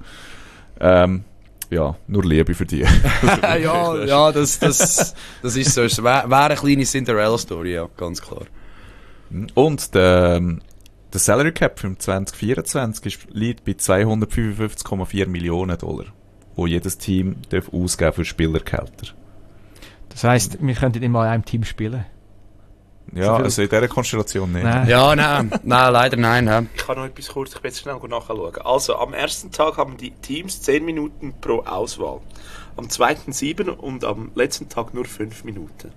ja, nur Liebe für die. ja, das ist so. Es wäre eine kleine Cinderella-Story, ja, ganz klar. Und der Salary Cap für 2024 liegt bei $255,4 Millionen, wo jedes Team ausgeben für Spielergehälter. Das heisst, wir könnten immer in einem Team spielen? Ja, so also in dieser Konstellation nicht. Nein. Ja, nein, leider nein. Ja. Ich kann noch etwas kurz, ich will jetzt schnell nachschauen. Also, am ersten Tag haben die Teams 10 Minuten pro Auswahl. Am zweiten 7 und am letzten Tag nur 5 Minuten.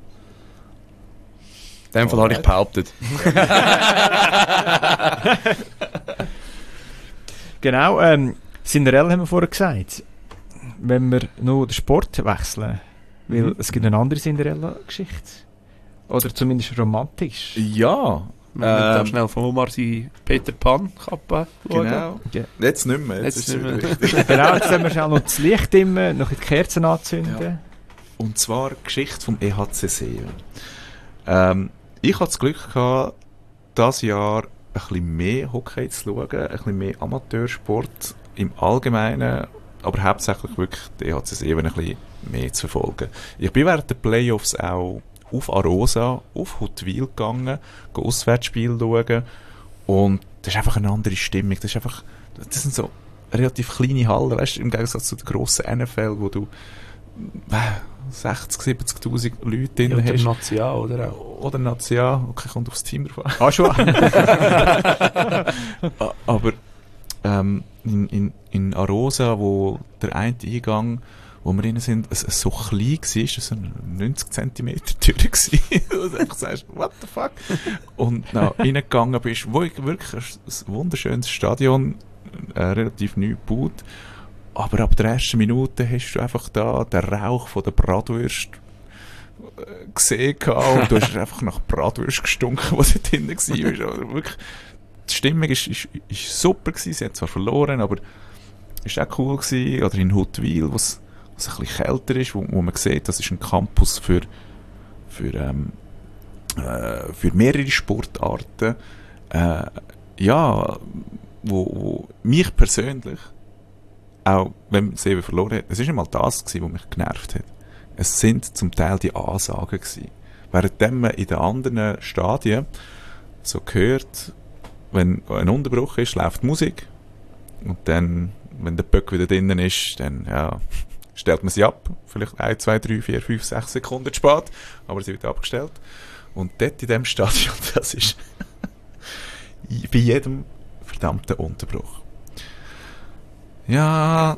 In dem Fall habe ich behauptet. Genau, Cinderella haben wir vorher gesagt. Wenn wir nur den Sport wechseln, weil es gibt eine andere Cinderella-Geschichte. Oder zumindest romantisch. Ja. Da schnell von Omar seine Peter Pan-Kappe schauen. Genau. Ja. Jetzt nicht mehr. Jetzt ist nicht mehr. Genau, jetzt haben wir schnell noch das Licht immer, noch die Kerzen anzünden. Ja. Und zwar die Geschichte vom EHCC. Ich hatte das Glück gehabt, dieses Jahr ein bisschen mehr Hockey zu schauen, ein bisschen mehr Amateursport im Allgemeinen, aber hauptsächlich wirklich die EHCC ein bisschen mehr zu verfolgen. Ich bin während der Playoffs auch auf Arosa, auf Huttwil gegangen, Auswärtsspiel schauen, und das ist einfach eine andere Stimmung. Das sind so relativ kleine Hallen, weißt du, im Gegensatz zu der grossen NFL, wo du 60.000, 70.000 Leute drin hast. Oder Nazia, oder auch? Oder Nazia, okay, kommt aufs Team drauf an. Ah, schon. Aber in Arosa, wo der eine Eingang, wo wir rein sind, so klein war, das war eine 90 cm Tür gewesen. Und du einfach sagst, what the fuck? Und dann reingegangen bist, wo wirklich ein wunderschönes Stadion, relativ neu gebaut. Aber ab der ersten Minute hast du einfach da den Rauch von der Bratwurst gesehen gehabt und du hast einfach nach Bratwurst gestunken, was dort hinten war. Also wirklich, die Stimmung ist super gewesen. Sie hat zwar verloren, aber ist auch cool gewesen. Oder in Huttwil, wo es ein bisschen kälter ist, wo man sieht, das ist ein Campus für mehrere Sportarten. Ja, wo mich persönlich, auch wenn Seven verloren hat, es ist einmal das gewesen, was mich genervt hat. Es sind zum Teil die Ansagen gewesen. Währenddem man in den anderen Stadien so hört, wenn ein Unterbruch ist, läuft Musik und dann, wenn der Böck wieder drinnen ist, dann ja, stellt man sie ab. Vielleicht 1, 2, 3, 4, 5, 6 Sekunden zu spät, aber sie wird abgestellt. Und dort in diesem Stadion, das ist bei jedem verdammten Unterbruch. Ja,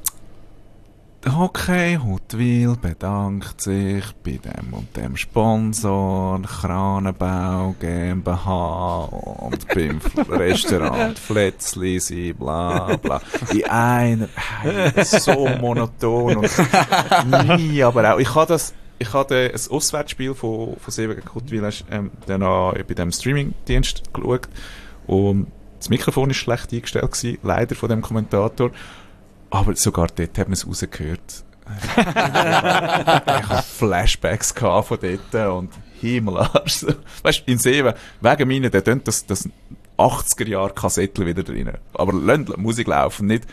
der Hockey Huttwil bedankt sich bei dem und dem Sponsor, Kranenbau GmbH und beim Restaurant Fletzlisi, bla bla. In einer, so monoton und nie, aber auch, ich habe ein Auswärtsspiel von Seven gegen Huttwil dann auch bei dem Streamingdienst geschaut und das Mikrofon war schlecht eingestellt gewesen, leider von dem Kommentator. Aber sogar dort hat man es rausgehört. Ich hatte Flashbacks von dort und Himmelarsch. Weißt du, in Seven, wegen meinen, der tönt das 80er-Jahre-Kassettel wieder drin. Aber lasst Musik laufen, nicht.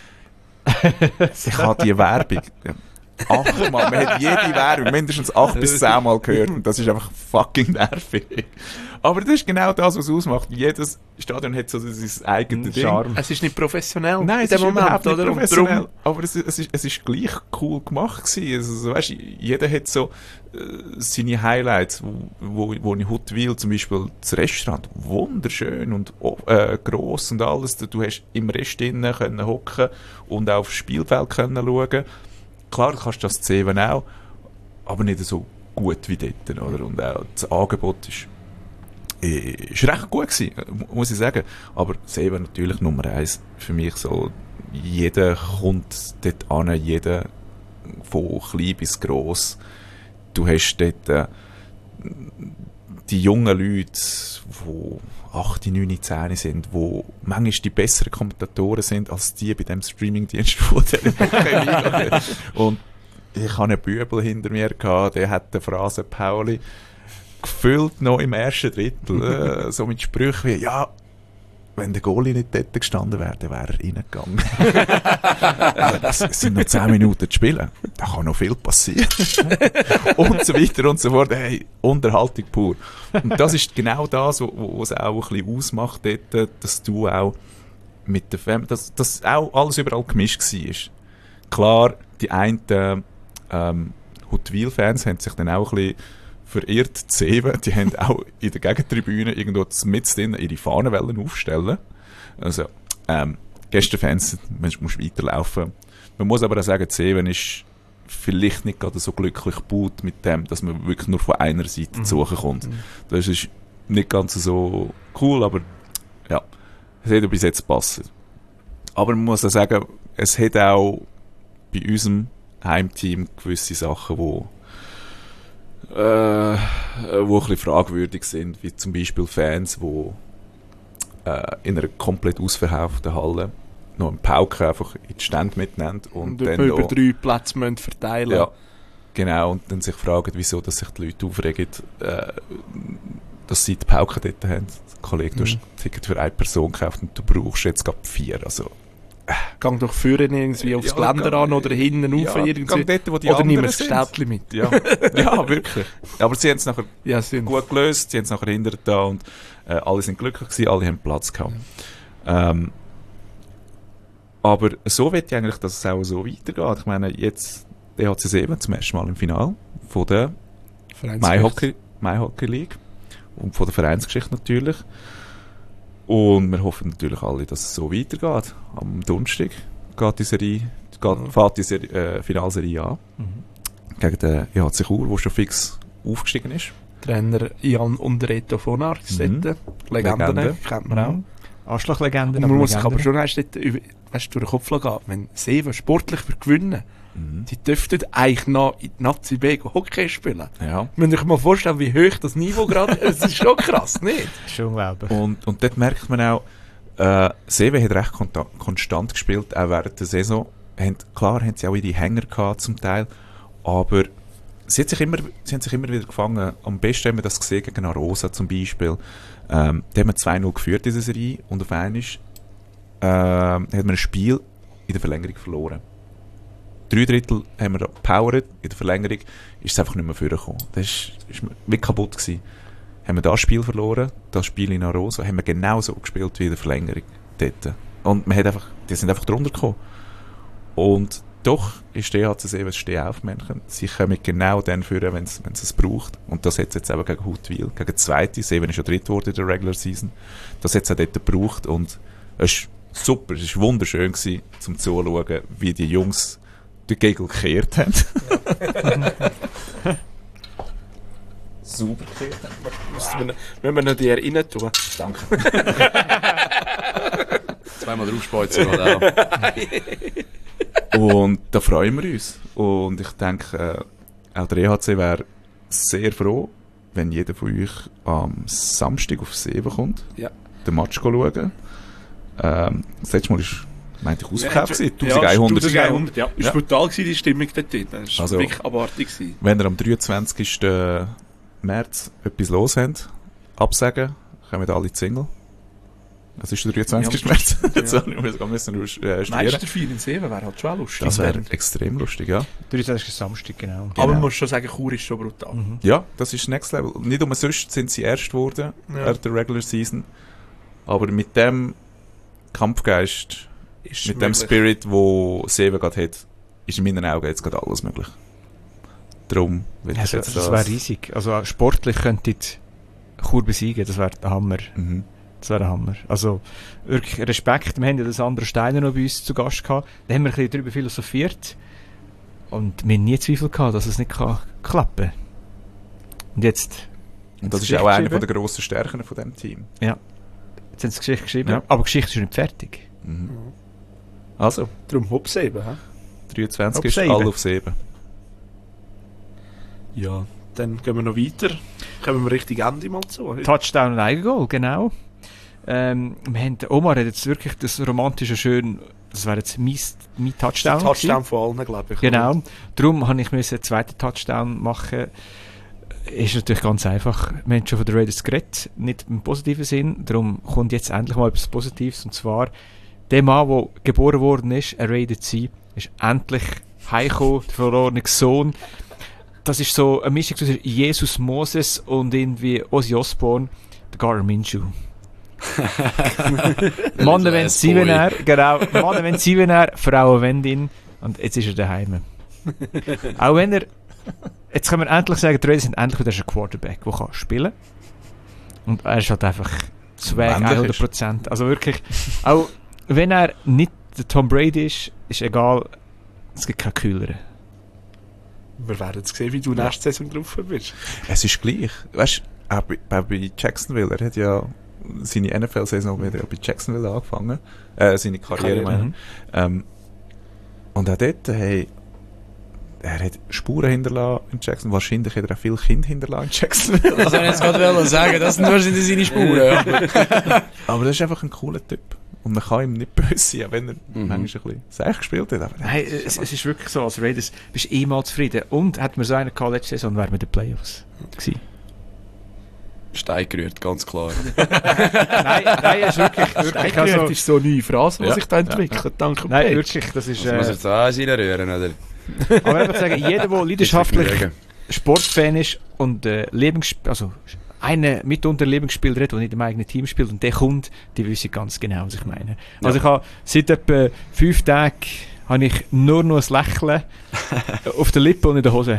Ich habe die Werbung 8-mal, man hat jede Werbung mindestens 8 bis 10 Mal gehört und das ist einfach fucking nervig. Aber das ist genau das, was es ausmacht. Jedes Stadion hat so sein eigenes Charme. Es ist nicht professionell. Nein, es ist überhaupt nicht professionell. Aber es ist gleich cool gemacht gewesen. Also, weißt, jeder hat so seine Highlights, wo in Huttwil zum Beispiel das Restaurant wunderschön und gross und alles. Du hast im Rest drinnen können hocken und auch aufs Spielfeld können schauen. Klar, du kannst das Seven auch, aber nicht so gut wie dort, oder? Und auch das Angebot ist recht gut gewesen, muss ich sagen. Aber Seven natürlich Nummer 1 für mich so. Jeder kommt dort an, jeder von klein bis gross. Du hast dort die jungen Leute, die 8, 9, 10 sind, die manchmal die besseren Kommentatoren sind, als die bei dem Streamingdienst von der Und ich hatte einen Bübel hinter mir gehabt, der hat die Phrase Pauli gefüllt noch im ersten Drittel, so mit Sprüchen wie, ja, wenn der Goalie nicht dort gestanden wäre, dann wäre er reingegangen. Es sind noch 10 Minuten zu spielen. Da kann noch viel passieren. Und so weiter und so fort. Hey, Unterhaltung pur. Und das ist genau das, was es auch ein bisschen ausmacht dort, dass du auch mit der Fan, dass auch alles überall gemischt war. Klar, die einen Huttwil-Fans haben sich dann auch ein bisschen verirrt zu sehen. Die haben auch in der Gegentribüne irgendwo mit drin ihre Fahnen aufstellen. Also, Gästefans, man muss weiterlaufen. Man muss aber auch sagen, Seven ist vielleicht nicht gerade so glücklich gebaut mit dem, dass man wirklich nur von einer Seite zu suchen kommt. Das ist nicht ganz so cool, aber ja, es hat bis jetzt gepasst. Aber man muss auch sagen, es hat auch bei unserem Heimteam gewisse Sachen, wo ein bisschen fragwürdig sind, wie zum Beispiel Fans, die in einer komplett ausverkauften Halle noch einen Pauken einfach in die Stände mitnehmen und dann über 3 Plätze müssen verteilen. Ja, genau, und dann sich fragen, wieso dass sich die Leute aufregen, dass sie die Pauken dort haben. Kollege, du hast ein Ticket für eine Person gekauft und du brauchst jetzt gerade 4, also gang doch vorne irgendwie aufs Geländer an oder hinten rauf irgendwie. Dort, wo die oder nimm ein sind. Städtchen mit. Ja. Ja, wirklich. Aber sie haben es nachher gut gelöst, sie haben es nachher hinterher da und alle sind glücklich gewesen, alle haben Platz gehabt. Aber so will ich eigentlich, dass es auch so weitergeht. Ich meine, jetzt der HC Seven zum ersten Mal im Finale von der My Hockey League und von der Vereinsgeschichte natürlich. Und wir hoffen natürlich alle, dass es so weitergeht. Am Donnerstag fährt die Finalserie an. Gegen den EHC Chur, der schon fix aufgestiegen ist. Trainer Jan und Reto von Arx, Legende, kennt man auch. Anschlaglegenden. Man muss sich aber schon durch den Kopf gehen, wenn Seven sportlich gewinnen, die dürften eigentlich noch in die Nazi B Hockey spielen. Ja. Man muss sich mal vorstellen, wie hoch das Niveau gerade ist. Das ist schon krass, nicht? Das ist unglaublich. Und dort merkt man auch, Seven hat recht konstant gespielt, auch während der Saison. Klar haben sie auch ihre Hänger gehabt zum Teil, aber sie haben sich immer wieder gefangen. Am besten haben wir das gesehen gegen Arosa zum Beispiel. Da haben wir 2-0 geführt in dieser Serie und auf einmal hat man ein Spiel in der Verlängerung verloren. 3/3 haben wir gepowert, in der Verlängerung ist es einfach nicht mehr vorgekommen. Das war wie kaputt gewesen. Haben wir das Spiel verloren, das Spiel in Arosa, haben wir genauso gespielt wie in der Verlängerung dort. Und die sind einfach drunter gekommen. Und doch ist der HCC ein Stehaufmännchen. Sie kommen genau dann führen, wenn es braucht. Und das hat es jetzt eben gegen Huttwil, gegen die zweite. Seven ist ja dritt geworden in der Regular Season. Das hat es auch dort gebraucht. Und es ist super, es war wunderschön gewesen, zum Zuschauen, wie die Jungs den Gegel gekehrt haben. Super gekehrt haben. Müssen wir noch die rein tun? Danke. Zweimal draufspeuzen oder auch. Und da freuen wir uns. Und ich denke, auch der EHC wäre sehr froh, wenn jeder von euch am Samstag auf Seven kommt, den Match schauen. Das letzte Mal war, meinte ich, ausverkauft. 1100. Ja. Es war brutal die Stimmung dort. Das war wirklich abartig. Wenn ihr am 23. März etwas los habt, absagen, kommen alle Single. Das ist der 23. März. Jetzt müssen wir studieren. Meisterfeier in Seven wäre halt schon lustig. Das wäre extrem lustig, ja. 23. Samstag, genau. Aber man muss schon sagen, Chur ist schon brutal. Mhm. Ja, das ist Next Level. Nicht umsonst sind sie erst geworden während der Regular Season. Aber mit dem Kampfgeist, ist mit dem Spirit, wo Seven gerade hat, ist in meinen Augen jetzt gerade alles möglich. Darum will ich jetzt das wäre riesig. Also sportlich könnte ich Chur besiegen, das wäre der Hammer. Mhm. Das wäre der Hammer. Also wirklich Respekt. Wir haben ja das andere Steiner noch bei uns zu Gast gehabt. Da haben wir ein bisschen darüber philosophiert. Und wir haben nie Zweifel gehabt, dass es nicht klappen kann. Und jetzt... Und das ist auch eine der grossen Stärken von diesem Team. Ja. Jetzt haben sie Geschichte geschrieben, aber die Geschichte ist nicht fertig. Mhm. Also. Darum Hop 7, hä? 23 ist alle auf 7. Ja, dann gehen wir noch weiter. Kommen wir Richtung Ende mal zu. Touchdown und Eigengoal, genau. Wir haben, Omar hat jetzt wirklich das romantische schön, das wäre jetzt mein Touchdown. Touchdown von allen, glaube ich. Genau. Darum musste ich einen zweiten Touchdown machen. Ist natürlich ganz einfach. Wir haben schon von den Raiders geredet, nicht im positiven Sinn. Darum kommt jetzt endlich mal etwas Positives. Und zwar, der Mann, der geboren worden ist, ein Raider zu sein, ist endlich heimgekommen, der verlorene Sohn. Das ist so eine Mischung zwischen Jesus Moses und irgendwie Ozzy Osbourne, der Gardner Minshew. Männer wollen sie, wenn er, genau, Männer wollen sie, wenn er, Frauen wollen ihn. Und jetzt ist er daheim. Auch wenn er, jetzt können wir endlich sagen, die Raiders sind endlich wieder ein Quarterback, der kann spielen. Und er ist halt einfach Swag 100%. Also wirklich, auch wenn er nicht der Tom Brady ist, ist egal, es gibt keine Kühleren. Wir werden jetzt sehen, wie du nächste Saison drauf bist. Es ist gleich. Weißt du, auch bei Jacksonville, er hat ja seine NFL-Saison wieder bei Jacksonville angefangen. Seine Karriere, meine. Und auch dort, hey, er hat Spuren hinterlassen in Jacksonville. Wahrscheinlich hat er auch viele Kinder hinterlassen in Jacksonville. Das wollte ich jetzt gerade sagen. Das sind wahrscheinlich seine Spuren. Ja. Aber das ist einfach ein cooler Typ. Und man kann ihm nicht böse sein, wenn er manchmal ein bisschen sech gespielt hat. Aber nein, es ist wirklich so, als Raiders bist du mal zufrieden. Und hat man so einen gehabt letzte Saison, wären wir in den Playoffs gewesen. Stein gerührt, ganz klar. nein, es ist wirklich also, das ist so eine neue Phrase, die sich da entwickelt. Danke. Nein, wirklich, das ist... muss jetzt auch reinrühren, oder? Aber ich würde sagen, jeder, der leidenschaftlich Sportfan ist und einen mitunter Lebensspieler hat, der nicht im eigenen Team spielt und der kommt, die wissen ganz genau, was ich meine. Also ich habe seit etwa 5 Tagen habe ich nur noch ein Lächeln auf der Lippe und in der Hose.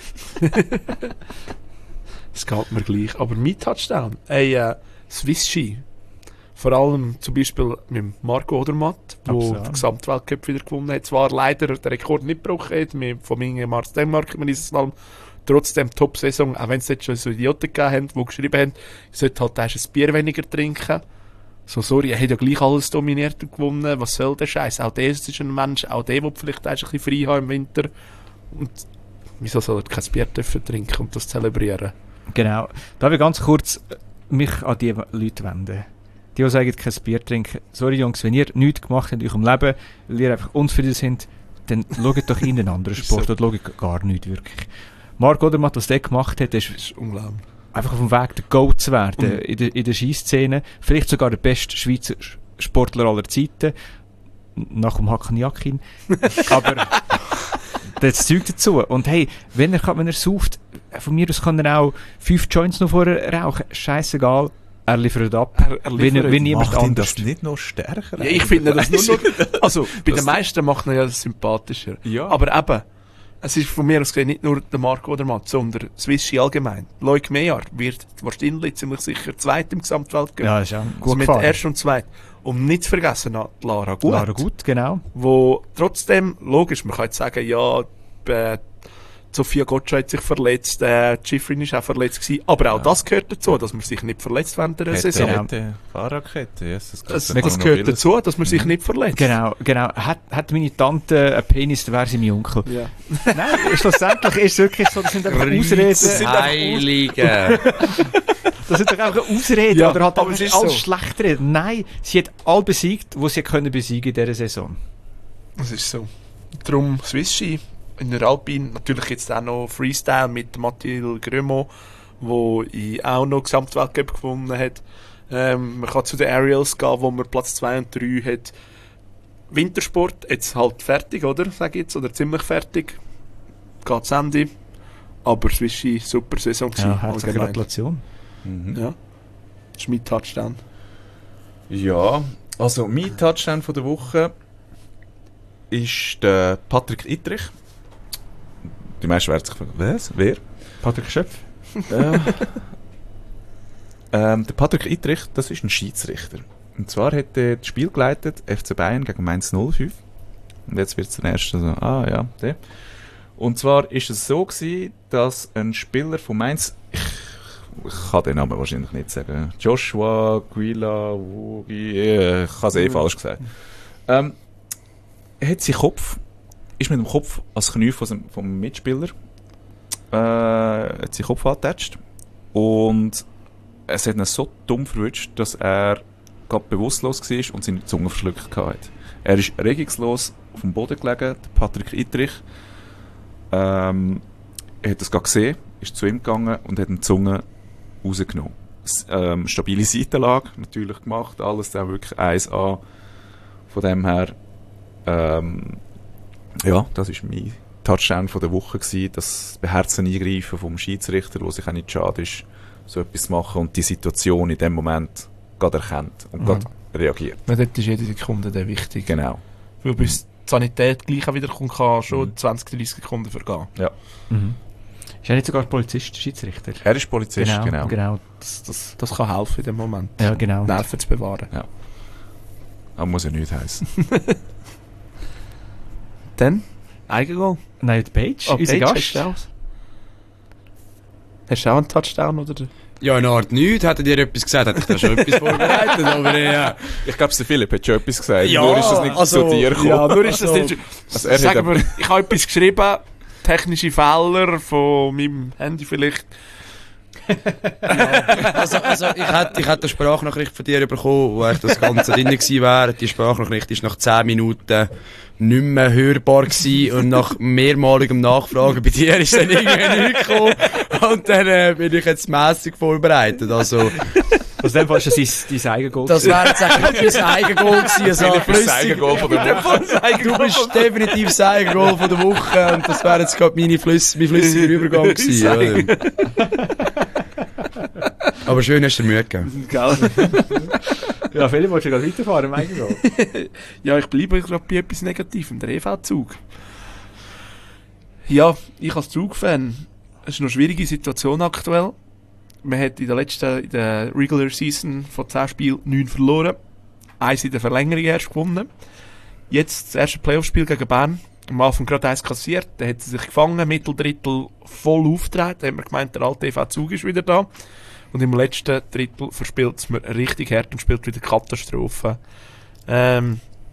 Das geht mir gleich. Aber mein Touchdown, Swiss Ski. Vor allem zum Beispiel mit Marco Odermatt, der den Gesamtweltcup wieder gewonnen hat. Zwar leider den Rekord nicht gebrochen hat, von Mars Dänemark in diesem Slalom. Trotzdem Top-Saison, auch wenn es jetzt schon so Idioten gegeben haben, die geschrieben haben, ich sollte halt erst ein Bier weniger trinken. So, sorry, er hat ja gleich alles dominiert und gewonnen, was soll der Scheiß? Auch der ist ein Mensch, auch der will vielleicht ein bisschen frei haben im Winter. Und wieso soll er kein Bier dürfen trinken und das zelebrieren? Genau. Darf ich ganz kurz mich an die Leute wenden, die sagen, kein Bier trinken. Sorry Jungs, wenn ihr nichts gemacht habt in eurem Leben, weil ihr einfach unzufrieden sind, dann schaut doch in einen anderen Sport oder schaut gar nichts wirklich. Marc Odermatt, was der gemacht hat, ist unglaublich. Einfach auf dem Weg, der Goat zu werden in der Skiszene. Vielleicht sogar der beste Schweizer Sportler aller Zeiten. Nach dem Hakan Yakin. Aber das Zeug dazu. Und hey, wenn er sauft, von mir aus kann er auch 5 Joints noch vorher rauchen. Scheissegal. Er liefert ab. Wie niemand anders. Das nicht noch stärker? Ja, ich finde das nur noch... Also, bei den meisten macht er ja das sympathischer. Ja. Aber eben, es ist von mir aus gesehen nicht nur der Marc Odermatt, sondern Swiss Ski allgemein. Loic Meillard wird wahrscheinlich ziemlich sicher Zweit im Gesamtweltcup. Ja, ist ja gut also mit gefahren. Erst und Zweit. Und nicht zu vergessen, die Lara Gut. Lara Gut, genau. Wo trotzdem, logisch, man kann jetzt sagen, ja, Sophia Gotcha hat sich verletzt, Schifrin ist auch verletzt gewesen, aber auch das gehört dazu, dass man sich nicht verletzt während der Saison. Fahrradkette, yes, Das gehört dazu, dass man sich nicht verletzt. Genau. Hat meine Tante einen Penis, dann wäre sie mein Onkel. Ja. Nein, schlussendlich ist es wirklich so, das sind einfach Ausreden. Heilige. Das sind doch einfach Ausreden, Ja, oder hat aber aber es ist alles so. schlecht reden. Nein, sie hat all besiegt, was sie können besiegen in dieser Saison. Das ist so. Darum Swiss Ski. In der Alpine natürlich jetzt auch noch Freestyle mit Mathilde Grömo, wo auch noch Gesamtweltcup gewonnen hat. Man kann zu den Aerials gehen, wo man Platz 2 und 3 hat. Wintersport jetzt halt fertig, oder? Sag ich jetzt, oder ziemlich fertig. Geht zu Ende. Aber Swiss Ski, super Saison gewesen. Ja, herzliche allgemein. Gratulation. Ja. Das ist mein Touchdown. Ja, also mein Touchdown von der Woche ist der Patrick Ittrich. Die meisten werden sich fragen, was? Wer? Patrick Schöpf. Der Patrick Ittrich, das ist ein Schiedsrichter. Und zwar hat er das Spiel geleitet, FC Bayern gegen Mainz 05. Und jetzt wird es der erste so, der. Und zwar ist es so gewesen, dass ein Spieler von Mainz, ich kann den Namen wahrscheinlich nicht sagen, Joshua Guila, ich habe es falsch gesagt. Er hat seinen Kopf, ist mit dem Kopf als Knie vom Mitspieler, hat seinen Kopf angetatscht und es hat ihn so dumm verwünscht, dass er gerade bewusstlos war und seine Zunge verschluckt hatte. Er ist regungslos auf dem Boden gelegen, der Patrick Ittrich. Er hat das gerade gesehen, ist zu ihm gegangen und hat die Zunge rausgenommen. Stabile Seitenlage natürlich gemacht, alles dann wirklich 1A. Von dem her, das war mein Touchdown von der Woche gewesen, das beherzende Eingreifen vom Schiedsrichter, wo sich auch nicht schade ist, so etwas zu machen und die Situation in dem Moment gerade erkennt und gerade reagiert. Ja, dort ist jede Sekunde der wichtig. Genau. Weil bis die Sanität gleich auch wieder kommt, kann schon 20-30 Sekunden vergehen. Ja. Mhm. Ist er nicht sogar Polizist, Schiedsrichter? Er ist Polizist, genau. Genau. Das kann helfen in dem Moment. Ja, genau. Nerven zu bewahren. Ja. Aber muss ja nichts heissen. Dann? Eigengoal? Nein, die Page, unser Page, Gast. Hast du auch einen Touchdown, oder? Ja, in Art nichts. Hättet ihr etwas gesagt, hätte ich da schon etwas vorbereitet. Aber ja. Ich glaube, der Philipp hat schon etwas gesagt. Ja, nur ist das nicht zu dir gekommen. Ja, nur ist das nicht... Also er Sag hat mir, ich habe etwas geschrieben, technische Fehler von meinem Handy vielleicht. Also ich hätte eine Sprachnachricht von dir bekommen, wo echt das Ganze drin gewesen wäre. Die Sprachnachricht ist nach 10 Minuten nicht mehr hörbar gewesen und nach mehrmaligem Nachfragen bei dir ist dann irgendwie nichts gekommen. Und dann bin ich jetzt mässig vorbereitet. Also dem Fall ist das dein Eigengoal. das wäre jetzt eigentlich mein Eigengoal gewesen. Also das Eigengoal von der Woche. Du bist definitiv das Eigengoal von der Woche und das wäre jetzt gerade mein flüssiger Übergang gewesen. Oder? Aber schön hast du dir Mühe gegeben. Ja, Philipp, willst du gerade weiterfahren im Eigengoal? Ja, ich bleibe gerade bei etwas Negativem, der EV-Zug. Ja, ich als Zugfan, es ist eine schwierige Situation aktuell. Man hat in der Regular Season von 10 Spielen 9 verloren. 1 in der Verlängerung erst gewonnen. Jetzt das erste Playoff-Spiel gegen Bern. Am Anfang gerade 1 kassiert. Dann hat sie sich gefangen, Mitteldrittel voll aufgetreten. Da hat man gemeint, der alte EV-Zug ist wieder da. Und im letzten Drittel verspielt es mir richtig hart und spielt wieder Katastrophe. Die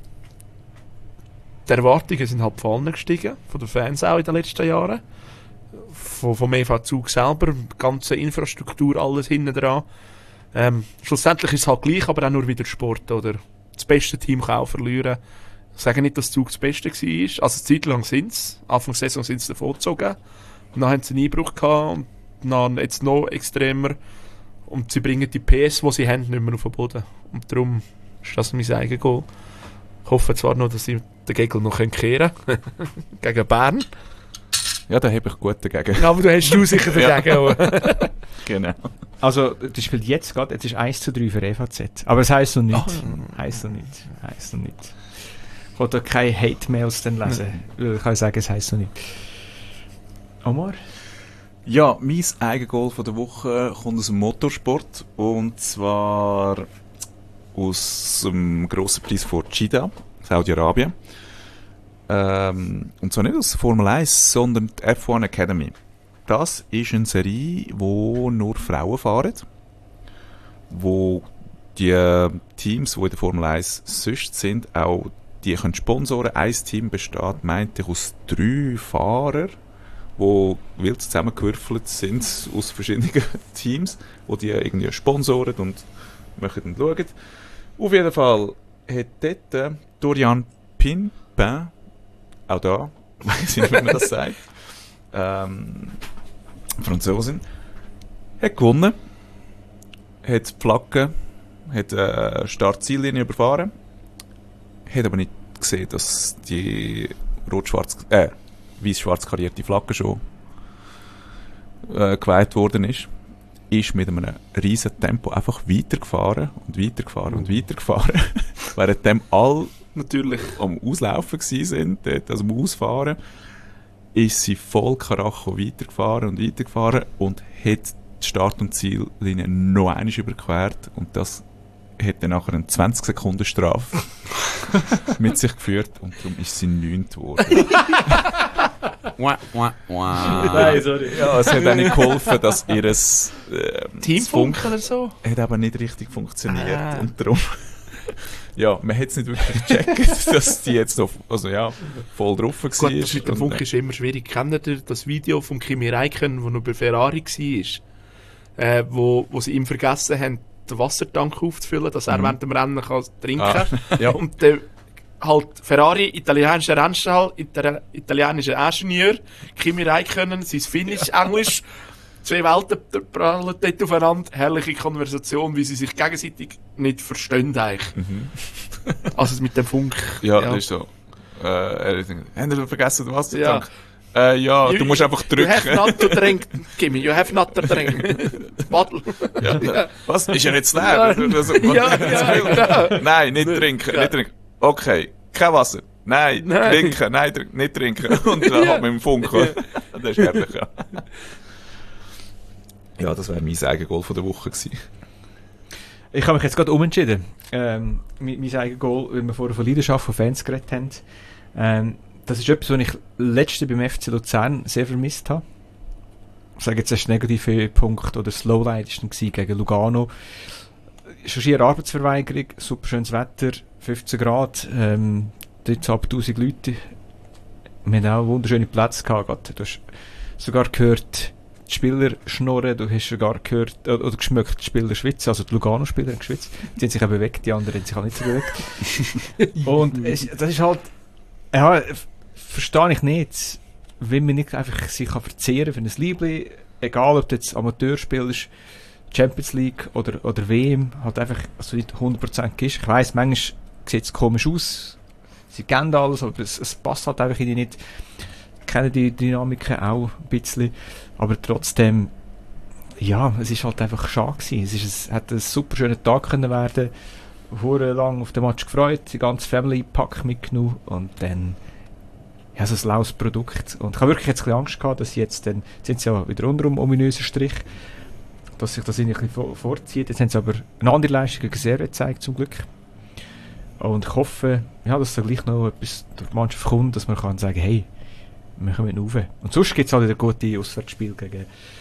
Erwartungen sind halt vorne gestiegen, von den Fans auch in den letzten Jahren. Vom EV Zug selber, die ganze Infrastruktur, alles hinten dran. Schlussendlich ist es halt gleich, aber auch nur wieder Sport, oder? Das beste Team kann auch verlieren. Ich sage nicht, dass Zug das Beste war. Also, eine Zeit lang sind es. Anfang der Saison sind sie davon gezogen. Und dann haben sie einen Einbruch gehabt und dann jetzt noch extremer. Und sie bringen die PS, die sie haben, nicht mehr auf den Boden. Und darum ist das mein eigenes Goal. Ich hoffe zwar noch, dass sie den Gegner noch kehren können. Gegen Bern. Ja, da habe ich gut dagegen. Ja, aber du hast sicher dagegen. Genau. Also, das spielt jetzt gerade, jetzt ist 1:3 für EVZ. Aber es heisst noch nicht. Heisst noch nicht. Ich wollte keine Hate-Mails dann lesen. Ich kann sagen, es heisst noch nicht. Omar? Ja, mein eigenes Goal von der Woche kommt aus dem Motorsport. Und zwar aus dem grossen Preis von Jeddah, Saudi-Arabien. Und zwar nicht aus der Formel 1, sondern die F1 Academy. Das ist eine Serie, wo nur Frauen fahren. Wo die Teams, die in der Formel 1 sonst sind, auch die können sponsoren. Ein Team besteht, meinte ich, aus 3 Fahrern, die wild zusammengewürfelt sind aus verschiedenen Teams, die die irgendwie sponsoren und möchten schauen. Auf jeden Fall hat dort Dorian Pinpin, auch da, weiß ich nicht, wie man das sagt, Franzosin, hat gewonnen, hat die Flagge, hat Start-Ziellinie überfahren, hat aber nicht gesehen, dass die weiß-schwarz karierte Flagge schon geweiht worden ist. Ist mit einem riesen Tempo einfach weitergefahren. Während dem alle natürlich am Auslaufen waren, also am Ausfahren, ist sie voll Karacho weitergefahren und hat die Start- und Ziellinie noch einmal überquert und das hat dann nachher eine 20-Sekunden-Strafe mit sich geführt und darum ist sie 9. geworden. Nein, sorry. Ja, es hat auch nicht geholfen, dass ihr Teamfunk oder so? Hat aber nicht richtig funktioniert und darum ja, man hat es nicht wirklich gecheckt, dass die jetzt noch voll drauf war. Gut, das mit dem Funk ist immer schwierig. Kennt ihr das Video von Kimi Räikkönen, das noch bei Ferrari war? Wo sie ihm vergessen haben, den Wassertank aufzufüllen, dass er während dem Rennen kann trinken kann. Ja. Und dann halt Ferrari, italienischer Rennstall, italienischer Ingenieur, Kimi Räikkönen, sein Finnisch, Englisch, 2 Welten prallen dort aufeinander. Herrliche Konversation, wie sie sich gegenseitig nicht verstehen eigentlich. Also mit dem Funk. Ja, das ist so. Haben Sie vergessen, den Wassertank? Ja, du musst einfach drücken. You have not to drink, Kimi, you have not to drink. Bottle. Ja. Was? Ist er jetzt leer? Ja. Nein, nicht trinken. Okay, kein Wasser. Nein. Trinken. Nein, nicht trinken. Und dann hat man im Funk. Das ist herrlich, ja. Ja, das wäre mein eigenes Goal von der Woche gewesen. Ich habe mich jetzt gerade umentschieden. Mein eigenes Goal, weil wir vorher von Leidenschaft von Fans geredet haben. Das ist etwas, was ich letzte beim FC Luzern sehr vermisst habe. Ich sage jetzt erst negative Punkt oder Slowlight war dann gegen Lugano. Schon schier Arbeitsverweigerung, super schönes Wetter, 15 Grad, 13'500 Leute. Wir haben auch wunderschöne Plätze gehabt. Du hast sogar gehört, die Spieler schnurren, du hast sogar gehört, oder geschmeckt, die Spieler schwitzen, also die Lugano-Spieler haben geschwitzt. Die haben sich auch bewegt, die anderen haben sich auch nicht so bewegt. Und das ist halt, ja, verstehe ich nicht, wenn man nicht einfach sich verzehren kann für ein Liebling, egal ob du jetzt Amateur spielst, Champions League oder WM, halt einfach, also nicht 100% ist. Ich weiss, manchmal sieht es komisch aus, sie kennen alles, aber es passt halt einfach nicht. Ich kenne die Dynamiken auch ein bisschen, aber trotzdem, ja, es ist halt einfach schade gewesen. Es hat ein super schöner Tag können werden, hure lang auf den Match gefreut, die ganze Family-Pack mitgenommen und dann ja, so ein laues Produkt. Und ich habe wirklich jetzt ein bisschen Angst gehabt, dass jetzt dann sind sie ja wieder unter einem ominösen Strich, dass sich das irgendwie ein bisschen vorzieht. Jetzt haben sie aber eine andere Leistung gegen Serie gezeigt, zum Glück. Und ich hoffe, ja, dass da gleich noch etwas durch die Mannschaft kommt, dass man kann sagen, hey, wir kommen rauf. Und sonst gibt es halt wieder gute Auswärtsspiele gegen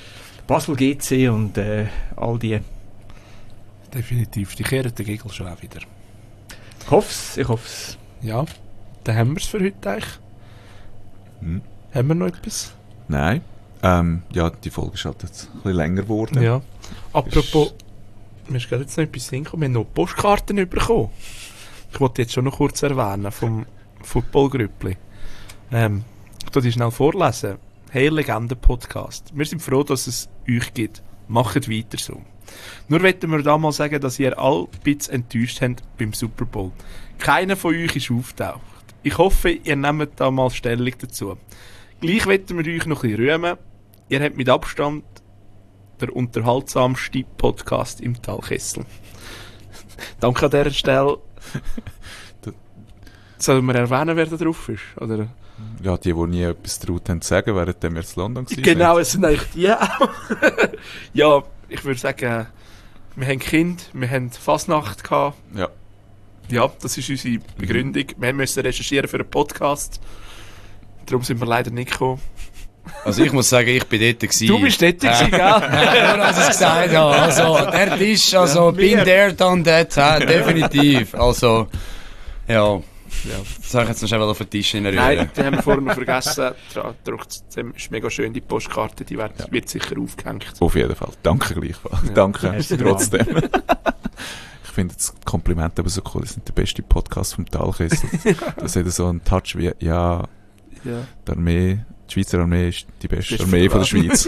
Basel GC und all die. Definitiv, die kehren den Gegel schon auch wieder. Ich hoffe es. Ja, dann haben wir es für heute eigentlich. Haben wir noch etwas? Nein. Ja, die Folge ist halt jetzt ein bisschen länger geworden. Ja. Apropos, mir ist gerade jetzt noch etwas hingekommen. Wir haben noch Postkarten bekommen. Ich wollte jetzt schon noch kurz erwähnen vom Football-Grüppli. Ich tu die schnell vorlesen. Hey Legenden-Podcast. Wir sind froh, dass es euch gibt. Macht weiter so. Nur wollten wir da mal sagen, dass ihr alle ein bisschen enttäuscht habt beim Super Bowl. Keiner von euch ist auftaucht. Ich hoffe, ihr nehmt da mal Stellung dazu. Gleich wollten wir euch noch ein bisschen rühmen. Ihr habt mit Abstand der unterhaltsamste Podcast im Talkessel. Danke an dieser Stelle. Sollen wir erwähnen, wer da drauf ist? Oder? Ja, die nie etwas traut haben zu sagen, während wir in London waren. Genau, es sind eigentlich die auch. Ja, ich würde sagen, wir haben Kind, wir haben Fasnacht gehabt. Ja. Ja, das ist unsere Begründung. Wir mussten recherchieren für einen Podcast. Darum sind wir leider nicht gekommen. Also ich muss sagen, ich bin dort gewesen. Du bist dort gewesen, gell? Nur als ich gesagt habe. Also, der Tisch, also, bin there, done that, definitiv. Also, ja. Das habe ich jetzt noch schnell auf den Tisch hinrühren. Nein, die haben wir vorhin noch vergessen. Das ist mega schön, die Postkarte, die wird sicher aufgehängt. Auf jeden Fall. Danke gleichfalls. Ja. Danke, trotzdem. Ich finde das Kompliment aber so cool. Das ist der beste Podcast vom Talkessel. Das hat so einen Touch wie, ja. Die Armee, die Schweizer Armee ist die beste Armee von der Schweiz.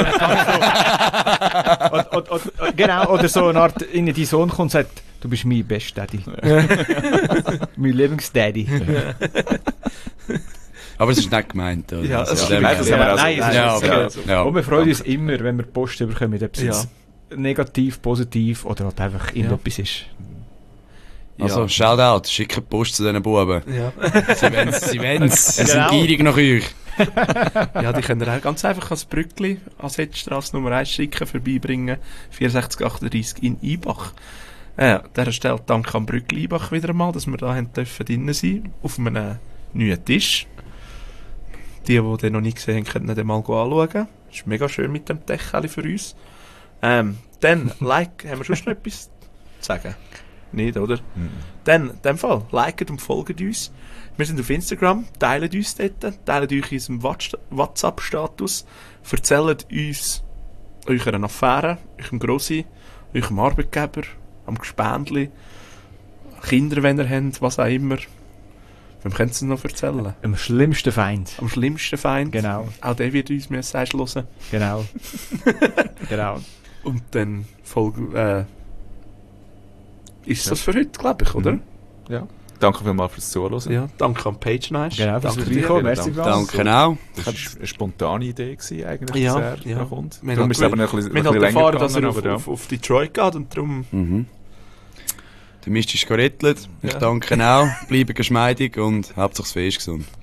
Genau, oder so eine Art, dein Sohn kommt und sagt, du bist mein bester Daddy. Mein Lieblingsdaddy. Aber es ist nicht gemeint. Oder? Ja, also, das Und wir freuen uns immer, wenn wir Post bekommen, ob es jetzt negativ, positiv oder halt einfach irgendetwas ist. Also, Shoutout, schickt Post zu diesen Buben. Ja. Sie wollen's. Sie sind gierig nach euch. Ja, die können ihr auch ganz einfach als Brückli, als Hetzstrasse Nummer 1 schicken, vorbeibringen. 6438 in Ibach. Dieser Stelle Dank an Brückli Ibach wieder einmal, dass wir da drinnen sein auf einem neuen Tisch. Die den noch nicht gesehen haben, können den mal anschauen. Das ist mega schön mit dem Decheli für uns. Dann, haben wir schon noch etwas zu sagen? Nicht, oder? Dann, in dem Fall, liket und folgt uns. Wir sind auf Instagram, teilt uns dort, teilt euch in unserem WhatsApp-Status, erzählt uns eurer Affäre, eurem Grossi, eurem Arbeitgeber, am Gespendli, Kinder, wenn ihr habt, was auch immer. Wem könnt ihr es noch erzählen? Am schlimmsten Feind. Am schlimmsten Feind. Genau. Auch der wird uns Message hören. Genau. Genau. Und dann ist das für heute, glaube ich, oder? Ja. Danke vielmals fürs Zuhören. Ja, danke an Page Nice. Genau, danke dir. Merci. Danke auch. Das war eine spontane Idee eigentlich, ja, dass er kommt. Wir haben halt erfahren, dass er auf Detroit geht und darum... Der Mist ist gerettelt. Ich danke auch. Bleiben geschmeidig und hauptsächlich das Fest gesund.